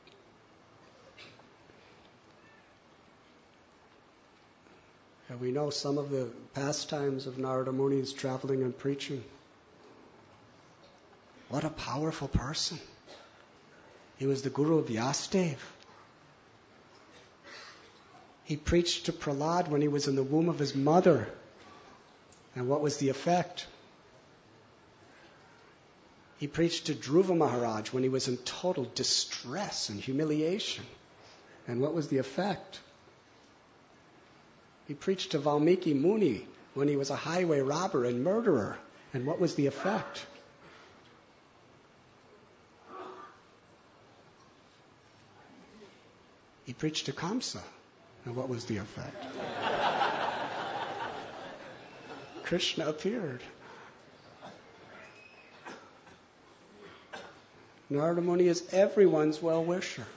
And we know some of the pastimes of Narada Muni's traveling and preaching. What a powerful person. He was the guru of Vyasadeva. He preached to Prahlad when he was in the womb of his mother. And what was the effect? He preached to Dhruva Maharaj when he was in total distress and humiliation. And what was the effect? He preached to Valmiki Muni when he was a highway robber and murderer. And what was the effect? He preached to Kamsa. And what was the effect? Krishna appeared. Narada Muni is everyone's well-wisher.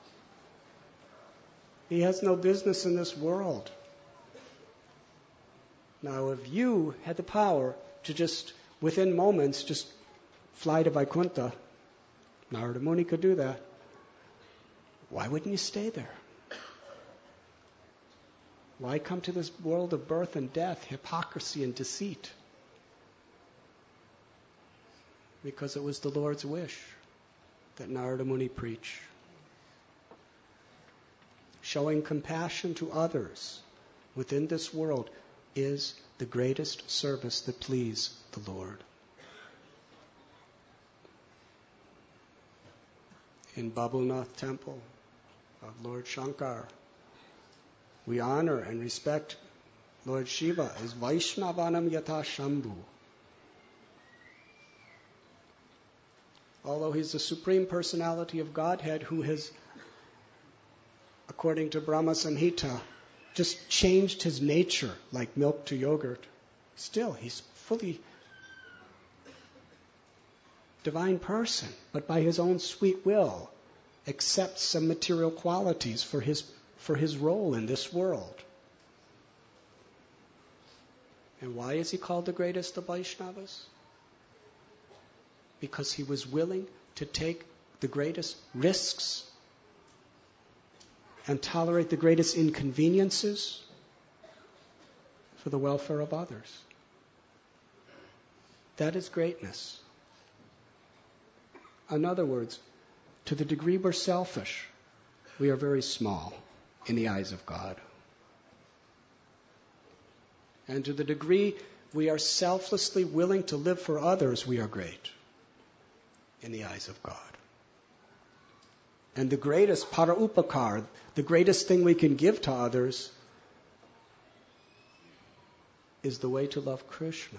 He has no business in this world. Now, if you had the power to just within moments, just fly to Vaikuntha. Narada Muni could do that. Why wouldn't you stay there? Why come to this world of birth and death, hypocrisy and deceit? Because it was the Lord's wish that Narada Muni preach. Showing compassion to others within this world is the greatest service that please the Lord. In Babulnath Temple of Lord Shankar, we honor and respect Lord Shiva as Vaishnavanam Yatha Shambhu. Although he's the Supreme Personality of Godhead who has, according to Brahma Samhita, just changed his nature like milk to yogurt, still he's fully divine person, but by his own sweet will accepts some material qualities for his role in this world. And why is he called the greatest of Vaishnavas? Because he was willing to take the greatest risks and tolerate the greatest inconveniences for the welfare of others. That is greatness. In other words, to the degree we're selfish, we are very small in the eyes of God. And to the degree we are selflessly willing to live for others, we are great in the eyes of God. And the greatest para-upakar, the greatest thing we can give to others, is the way to love Krishna.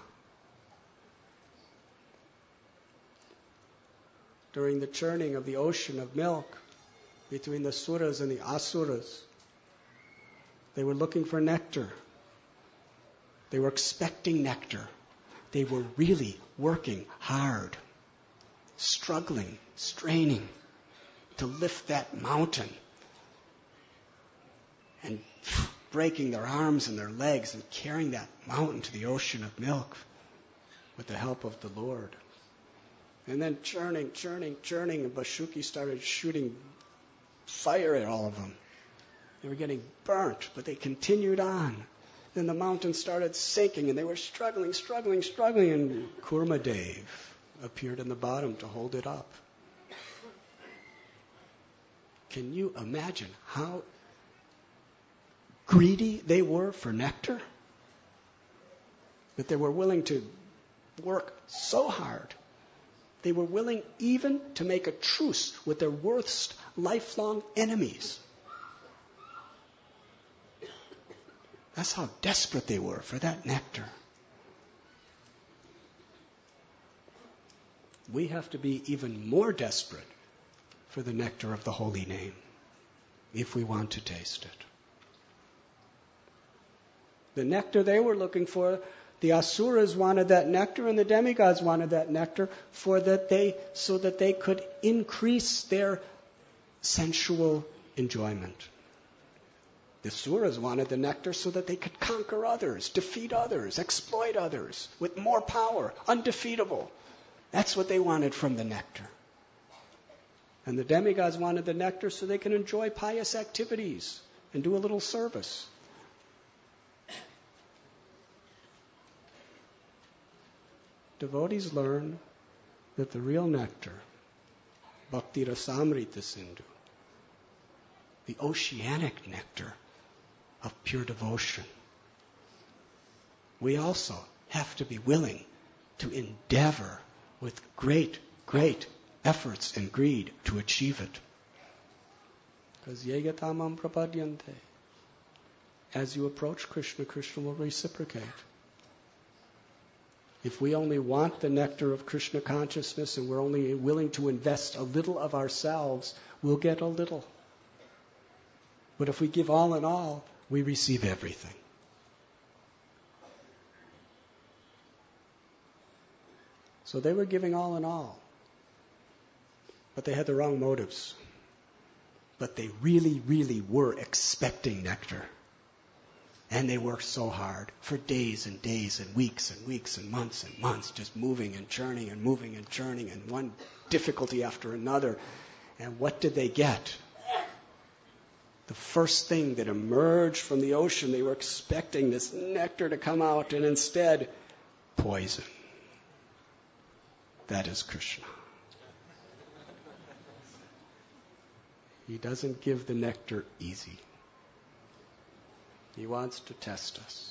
During the churning of the ocean of milk between the suras and the asuras, they were looking for nectar. They were expecting nectar. They were really working hard, struggling, straining to lift that mountain and breaking their arms and their legs and carrying that mountain to the ocean of milk with the help of the Lord. And then churning, and Vashuki started shooting fire at all of them. They were getting burnt, but they continued on. Then the mountain started sinking, and they were struggling, and Kurmadev appeared in the bottom to hold it up. Can you imagine how greedy they were for nectar? That they were willing to work so hard. They were willing even to make a truce with their worst lifelong enemies. That's how desperate they were for that nectar. We have to be even more desperate for the nectar of the holy name if we want to taste it. The nectar they were looking for, the asuras wanted that nectar and the demigods wanted that nectar so that they could increase their sensual enjoyment. The asuras wanted the nectar so that they could conquer others, defeat others, exploit others with more power, undefeatable. That's what they wanted from the nectar. And the demigods wanted the nectar so they can enjoy pious activities and do a little service. Devotees learn that the real nectar, Bhakti Rasamrita Sindhu, the oceanic nectar of pure devotion, we also have to be willing to endeavor with great efforts and greed to achieve it. Because yegatamam prapadyante. As you approach Krishna, Krishna will reciprocate. If we only want the nectar of Krishna consciousness and we're only willing to invest a little of ourselves, we'll get a little. But if we give all in all, we receive everything. So they were giving all in all. But they had the wrong motives. But they really were expecting nectar. And they worked so hard for days and days and weeks and months, just moving and churning and moving and churning, and one difficulty after another. And what did they get? The first thing that emerged from the ocean, they were expecting this nectar to come out, and instead, poison. That is Krishna. He doesn't give the nectar easy. He wants to test us.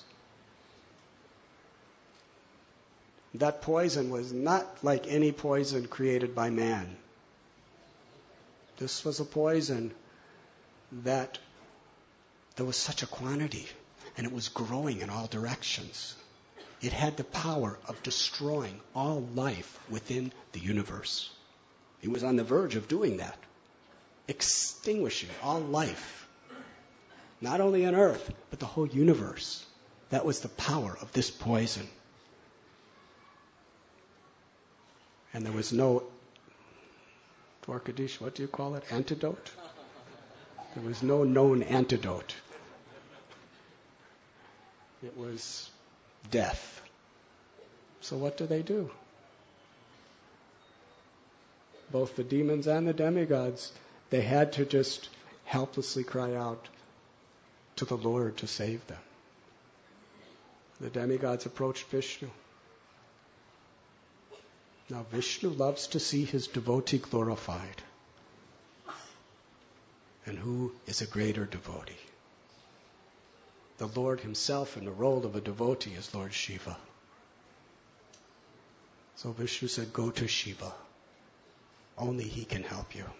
That poison was not like any poison created by man. This was a poison that there was such a quantity, and it was growing in all directions. It had the power of destroying all life within the universe. It was on the verge of doing that, extinguishing all life, not only on Earth, but the whole universe. That was the power of this poison. And there was no, Dwarkadish, what do you call it? Antidote? There was no known antidote. It was death. So what do? Both the demons and the demigods, they had to just helplessly cry out to the Lord to save them. The demigods approached Vishnu. Now Vishnu loves to see his devotee glorified. And who is a greater devotee? The Lord himself, in the role of a devotee, is Lord Shiva. So Vishnu said, go to Shiva. Only he can help you.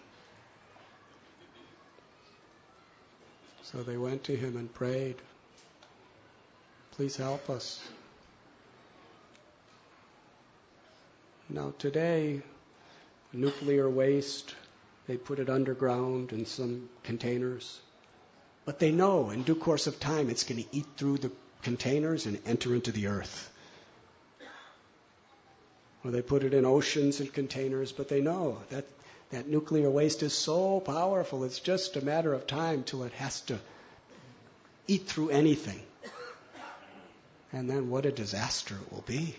So they went to him and prayed, please help us. Now today, nuclear waste, they put it underground in some containers. But they know in due course of time it's going to eat through the containers and enter into the earth. Or they put it in oceans and containers, but they know that nuclear waste is so powerful, it's just a matter of time till it has to eat through anything. And then what a disaster it will be.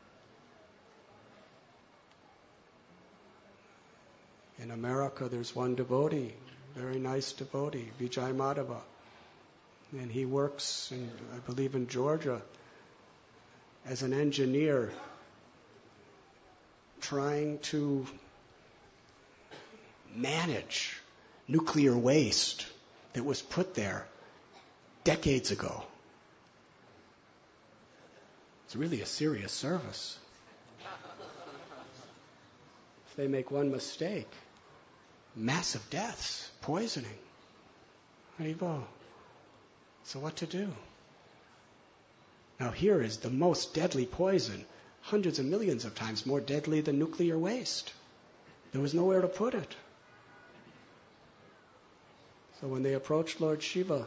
In America, there's one devotee, very nice devotee, Vijay Madhava. And he works, I believe, in Georgia as an engineer trying to manage nuclear waste that was put there decades ago. It's really a serious service. If they make one mistake, massive deaths, poisoning. Haribo. So what to do? Now here is the most deadly poison, hundreds of millions of times more deadly than nuclear waste. There was nowhere to put it. So when they approached Lord Shiva,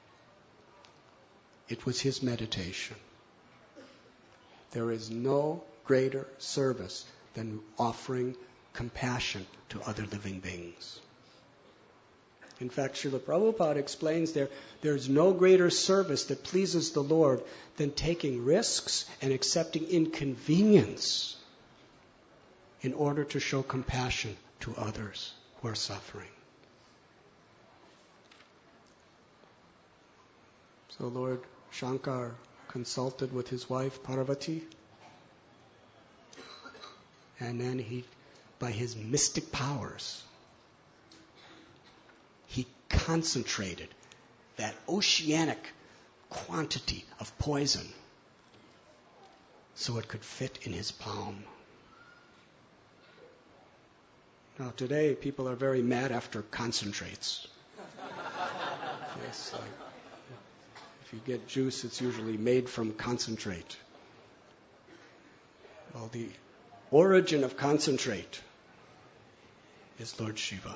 it was his meditation. There is no greater service than offering compassion to other living beings. In fact, Srila Prabhupada explains there's no greater service that pleases the Lord than taking risks and accepting inconvenience in order to show compassion to others who are suffering. So Lord Shankar consulted with his wife Parvati, and then he, by his mystic powers, he concentrated that oceanic quantity of poison so it could fit in his palm. Now today people are very mad after concentrates. Yes, if you get juice, it's usually made from concentrate. Well, the origin of concentrate is Lord Shiva.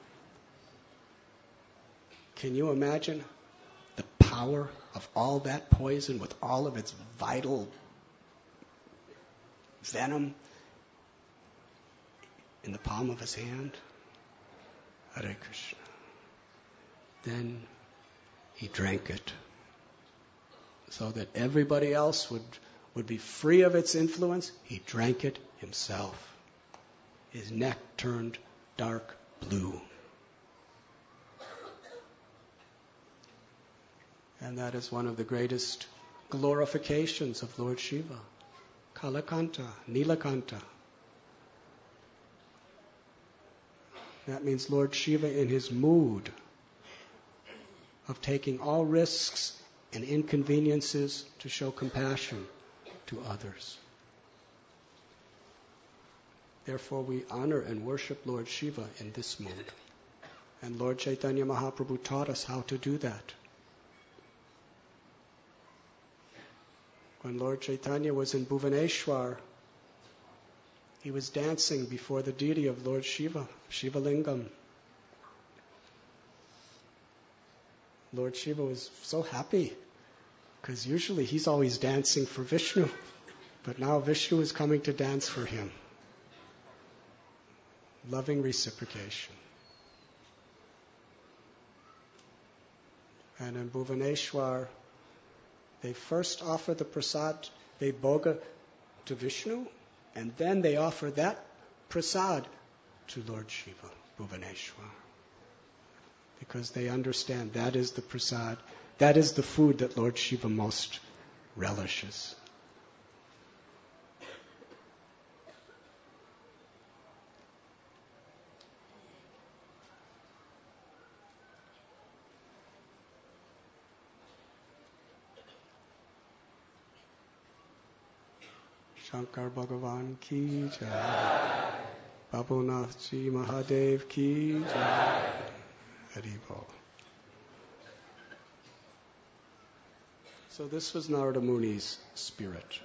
Can you imagine the power of all that poison with all of its vital venom in the palm of his hand? Hare Krishna. Then he drank it. so that everybody else would be free of its influence, he drank it himself. His neck turned dark blue. And that is one of the greatest glorifications of Lord Shiva. Kalakanta, Nilakanta. That means Lord Shiva in his mood of taking all risks and inconveniences to show compassion to others. Therefore we honor and worship Lord Shiva in this mood. And Lord Chaitanya Mahaprabhu taught us how to do that. When Lord Chaitanya was in Bhuvaneshwar, he was dancing before the deity of Lord Shiva, Shiva Lingam. Lord Shiva was so happy, because usually he's always dancing for Vishnu, but now Vishnu is coming to dance for him. Loving reciprocation. And in Bhuvaneshwar, they first offer the prasad, they bhoga to Vishnu, and then they offer that prasad to Lord Shiva, Bhuvaneshwar. Because they understand that is the prasad, that is the food that Lord Shiva most relishes. Shankar Bhagavan ki jai. Babunath Ji Mahadev ki jai. Hari Bol. So this was Narada Muni's spirit.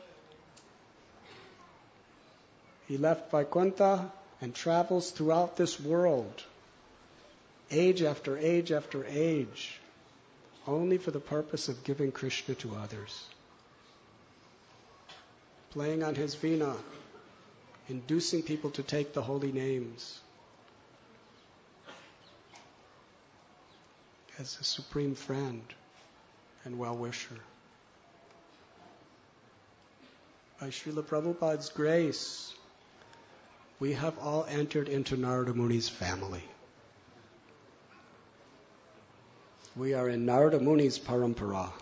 He left Vaikuntha and travels throughout this world, age after age after age, only for the purpose of giving Krishna to others. Playing on his veena, inducing people to take the holy names as a supreme friend and well-wisher. By Srila Prabhupada's grace, we have all entered into Narada Muni's family. We are in Narada Muni's parampara.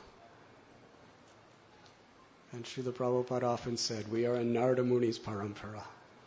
And Srila Prabhupada often said, we are in Narada Muni's parampara.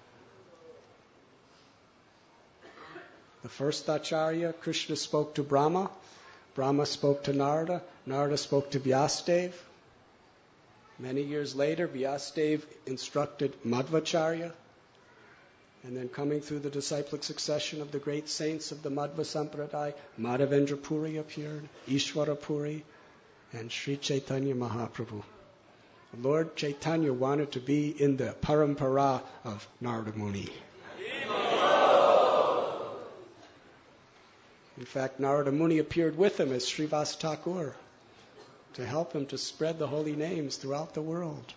The first Acharya, Krishna spoke to Brahma, Brahma spoke to Narada, Narada spoke to Vyasadeva. Many years later, Vyasadeva instructed Madhvacharya, and then coming through the disciplic succession of the great saints of the Madhva Sampradaya, Madhavendra Puri appeared, Ishvara Puri, and Sri Chaitanya Mahaprabhu. Lord Chaitanya wanted to be in the parampara of Narada Muni. In fact, Narada Muni appeared with him as Srivas Thakur to help him to spread the holy names throughout the world.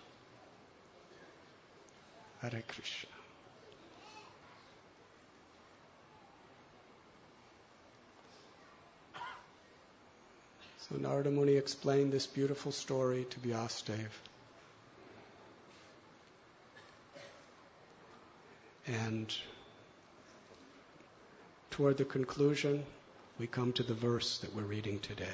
Hare Krishna. So Narada Muni explained this beautiful story to Vyasadeva. And toward the conclusion, we come to the verse that we're reading today.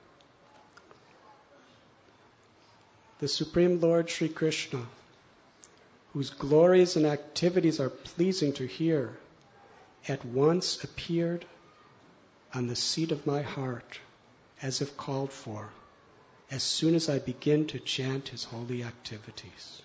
The Supreme Lord Sri Krishna, whose glories and activities are pleasing to hear, at once appeared on the seat of my heart, as if called for, as soon as I begin to chant his holy activities.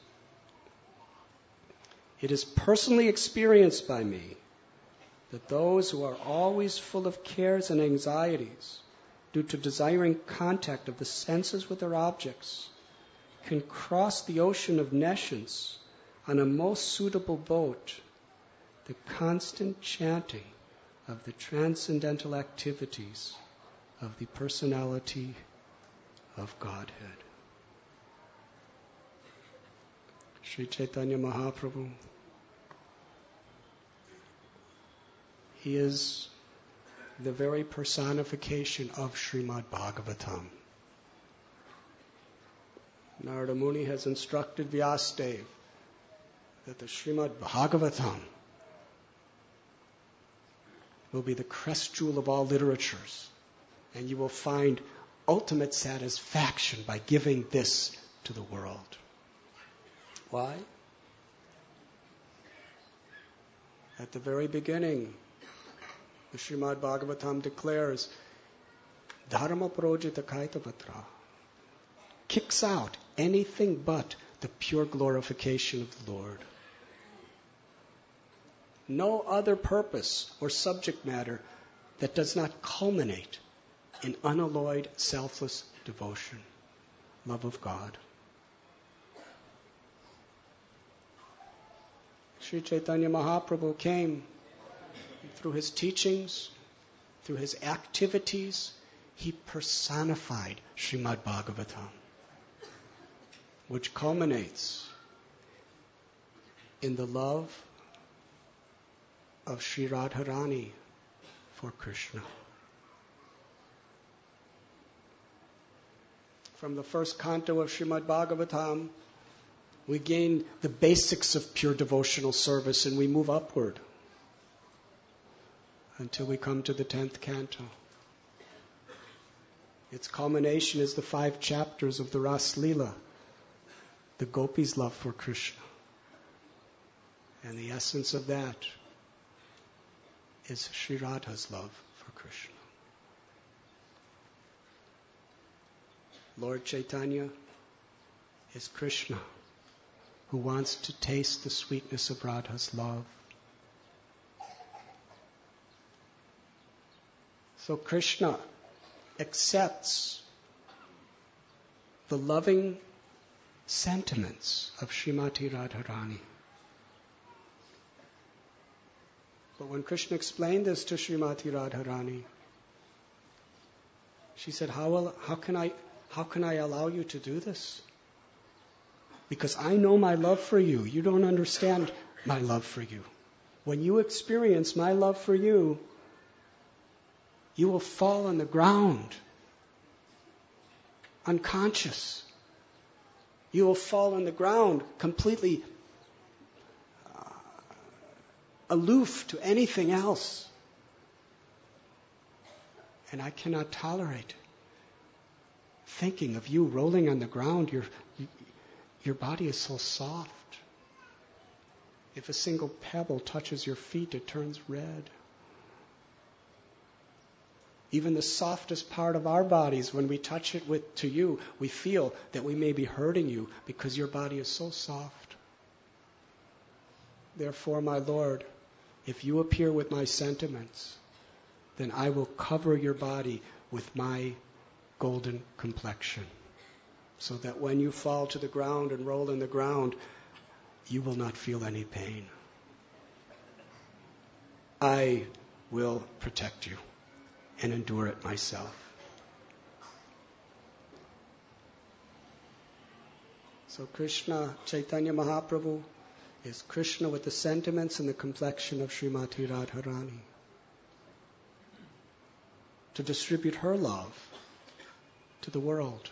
It is personally experienced by me that those who are always full of cares and anxieties due to desiring contact of the senses with their objects can cross the ocean of nescience on a most suitable boat, the constant chanting of the transcendental activities of the personality of Godhead. Sri Chaitanya Mahaprabhu, he is the very personification of Srimad Bhagavatam. Narada Muni has instructed Vyasadeva that the Srimad Bhagavatam will be the crest jewel of all literatures, and you will find ultimate satisfaction by giving this to the world. Why? At the very beginning, the Srimad Bhagavatam declares, Dharma Projita Kaitavatra, kicks out anything but the pure glorification of the Lord. No other purpose or subject matter that does not culminate in unalloyed, selfless devotion, love of God. Sri Chaitanya Mahaprabhu came through his teachings, through his activities, he personified Srimad Bhagavatam, which culminates in the love of Sri Radharani for Krishna. From the first canto of Srimad Bhagavatam, we gain the basics of pure devotional service and we move upward until we come to the 10th canto. Its culmination is the 5 chapters of the Ras Leela, the gopis' love for Krishna. And the essence of that is Sri Radha's love for Krishna. Lord Chaitanya is Krishna, who wants to taste the sweetness of Radha's love. So Krishna accepts the loving sentiments of Srimati Radharani. But when Krishna explained this to Srimati Radharani, she said, how can I allow you to do this? Because I know my love for you. You don't understand my love for you. When you experience my love for you, you will fall on the ground, unconscious. You will fall on the ground completely aloof to anything else. And I cannot tolerate thinking of you rolling on the ground. Your body is so soft. If a single pebble touches your feet, it turns red. Even the softest part of our bodies, when we touch it to you, we feel that we may be hurting you because your body is so soft. Therefore, my Lord, if you appear with my sentiments, then I will cover your body with my golden complexion, so that when you fall to the ground and roll in the ground, you will not feel any pain. I will protect you and endure it myself. So Krishna, Chaitanya Mahaprabhu, is Krishna with the sentiments and the complexion of Srimati Radharani, to distribute her love to the world.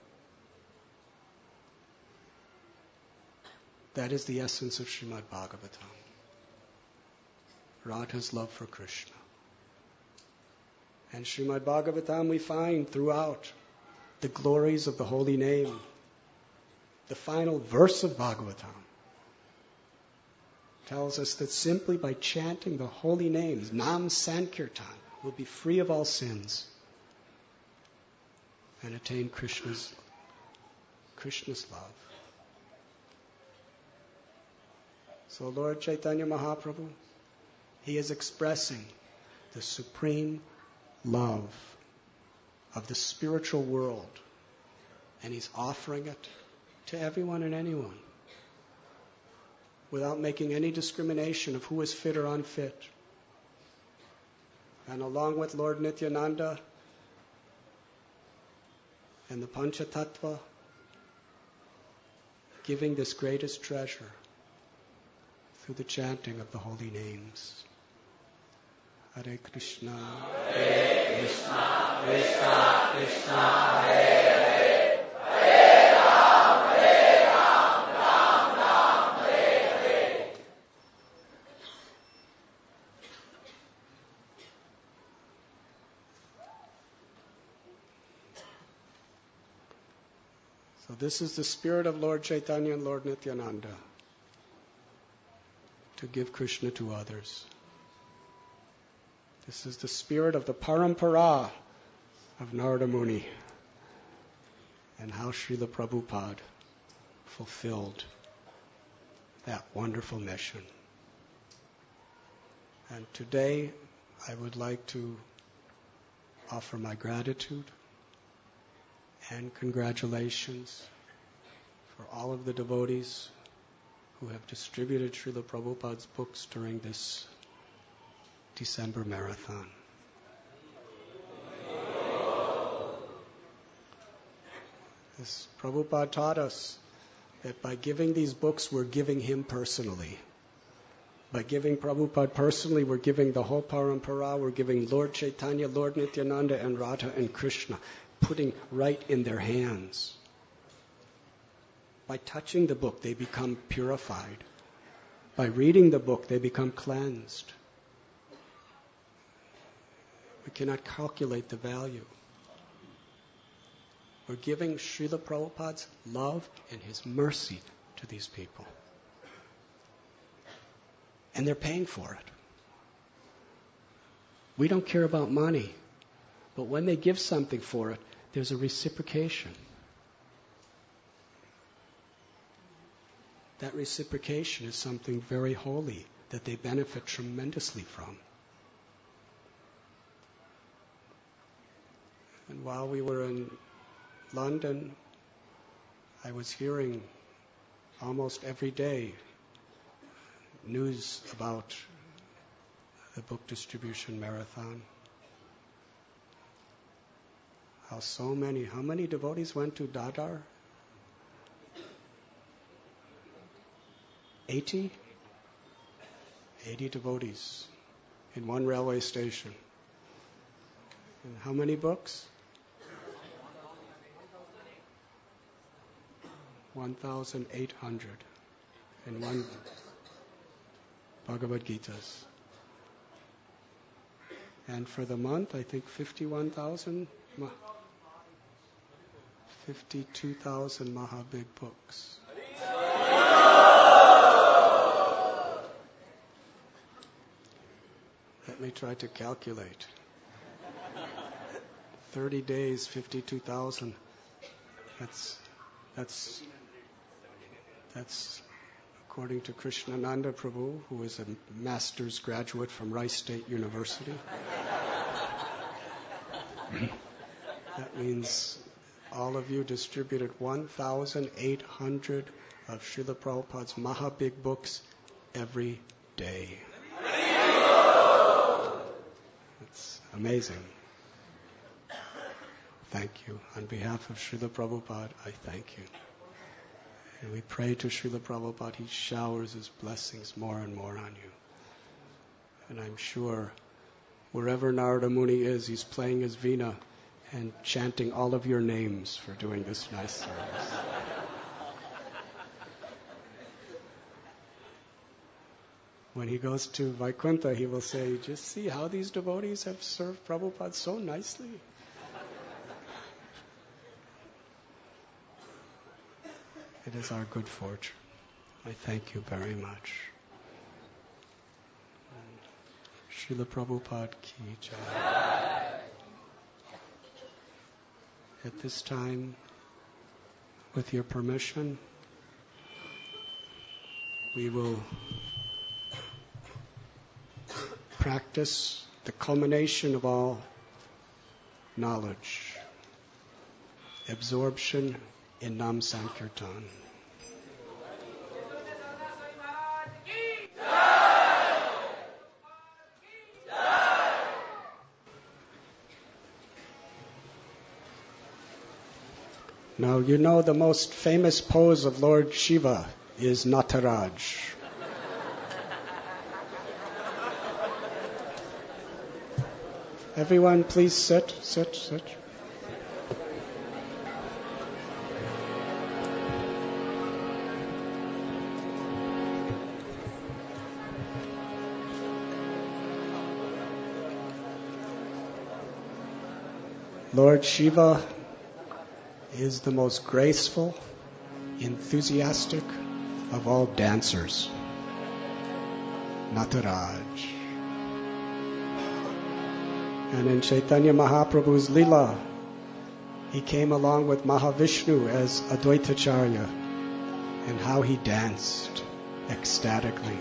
That is the essence of Srimad Bhagavatam. Radha's love for Krishna. And Srimad Bhagavatam we find throughout the glories of the holy name. The final verse of Bhagavatam tells us that simply by chanting the holy names, Nam Sankirtan, we'll be free of all sins and attain Krishna's love. So Lord Chaitanya Mahaprabhu, he is expressing the supreme love of the spiritual world, and he's offering it to everyone and anyone without making any discrimination of who is fit or unfit. And along with Lord Nityananda and the Panchatattva, giving this greatest treasure through the chanting of the holy names. Hare Krishna, Hare Krishna, Krishna Krishna, Hare Hare, Hare Rama, So this is the spirit of Lord Chaitanya and Lord Nityananda, to give Krishna to others. This is the spirit of the parampara of Narada Muni, and how Srila Prabhupada fulfilled that wonderful mission. And today I would like to offer my gratitude and congratulations for all of the devotees who have distributed Srila Prabhupada's books during this December marathon. As Prabhupada taught us that by giving these books, we're giving him personally. By giving Prabhupada personally, we're giving the whole parampara, we're giving Lord Chaitanya, Lord Nityananda, and Radha and Krishna, putting right in their hands. By touching the book, they become purified. By reading the book, they become cleansed. We cannot calculate the value. We're giving Srila Prabhupada's love and his mercy to these people. And they're paying for it. We don't care about money, but when they give something for it, there's a reciprocation. That reciprocation is something very holy that they benefit tremendously from. And while we were in London, I was hearing almost every day news about the book distribution marathon. How many devotees went to Dadar? 80? 80 devotees in one railway station. And how many books? 1,800 in one Bhagavad Gita's. And for the month, I think 52,000 Mahabig books. Let me try to calculate. 30 days, 52,000. That's according to Krishnananda Prabhu, who is a master's graduate from Rice State University. That means all of you distributed 1,800 of Srila Prabhupada's Mahabig books every day. It's amazing. Thank you. On behalf of Srila Prabhupada, I thank you. And we pray to Srila Prabhupada, he showers his blessings more and more on you. And I'm sure wherever Narada Muni is, he's playing his veena and chanting all of your names for doing this nice service. When he goes to Vaikuntha, he will say, just see how these devotees have served Prabhupada so nicely. It is our good fortune. I thank you very much. Srila Prabhupada ki jai. At this time, with your permission, we will practice the culmination of all knowledge, absorption in Nam Sankirtan. Now, you know the most famous pose of Lord Shiva is Nataraj. Everyone, please sit. Lord Shiva is the most graceful, enthusiastic of all dancers, Nataraj. And in Chaitanya Mahaprabhu's Leela, he came along with Mahavishnu as Advaitacharya, and how he danced ecstatically.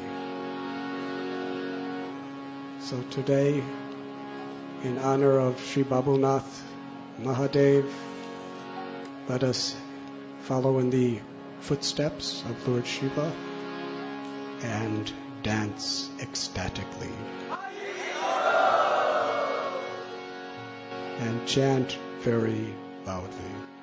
So today, in honor of Sri Babunath Mahadev, let us follow in the footsteps of Lord Shiva and dance ecstatically. And chant very loudly.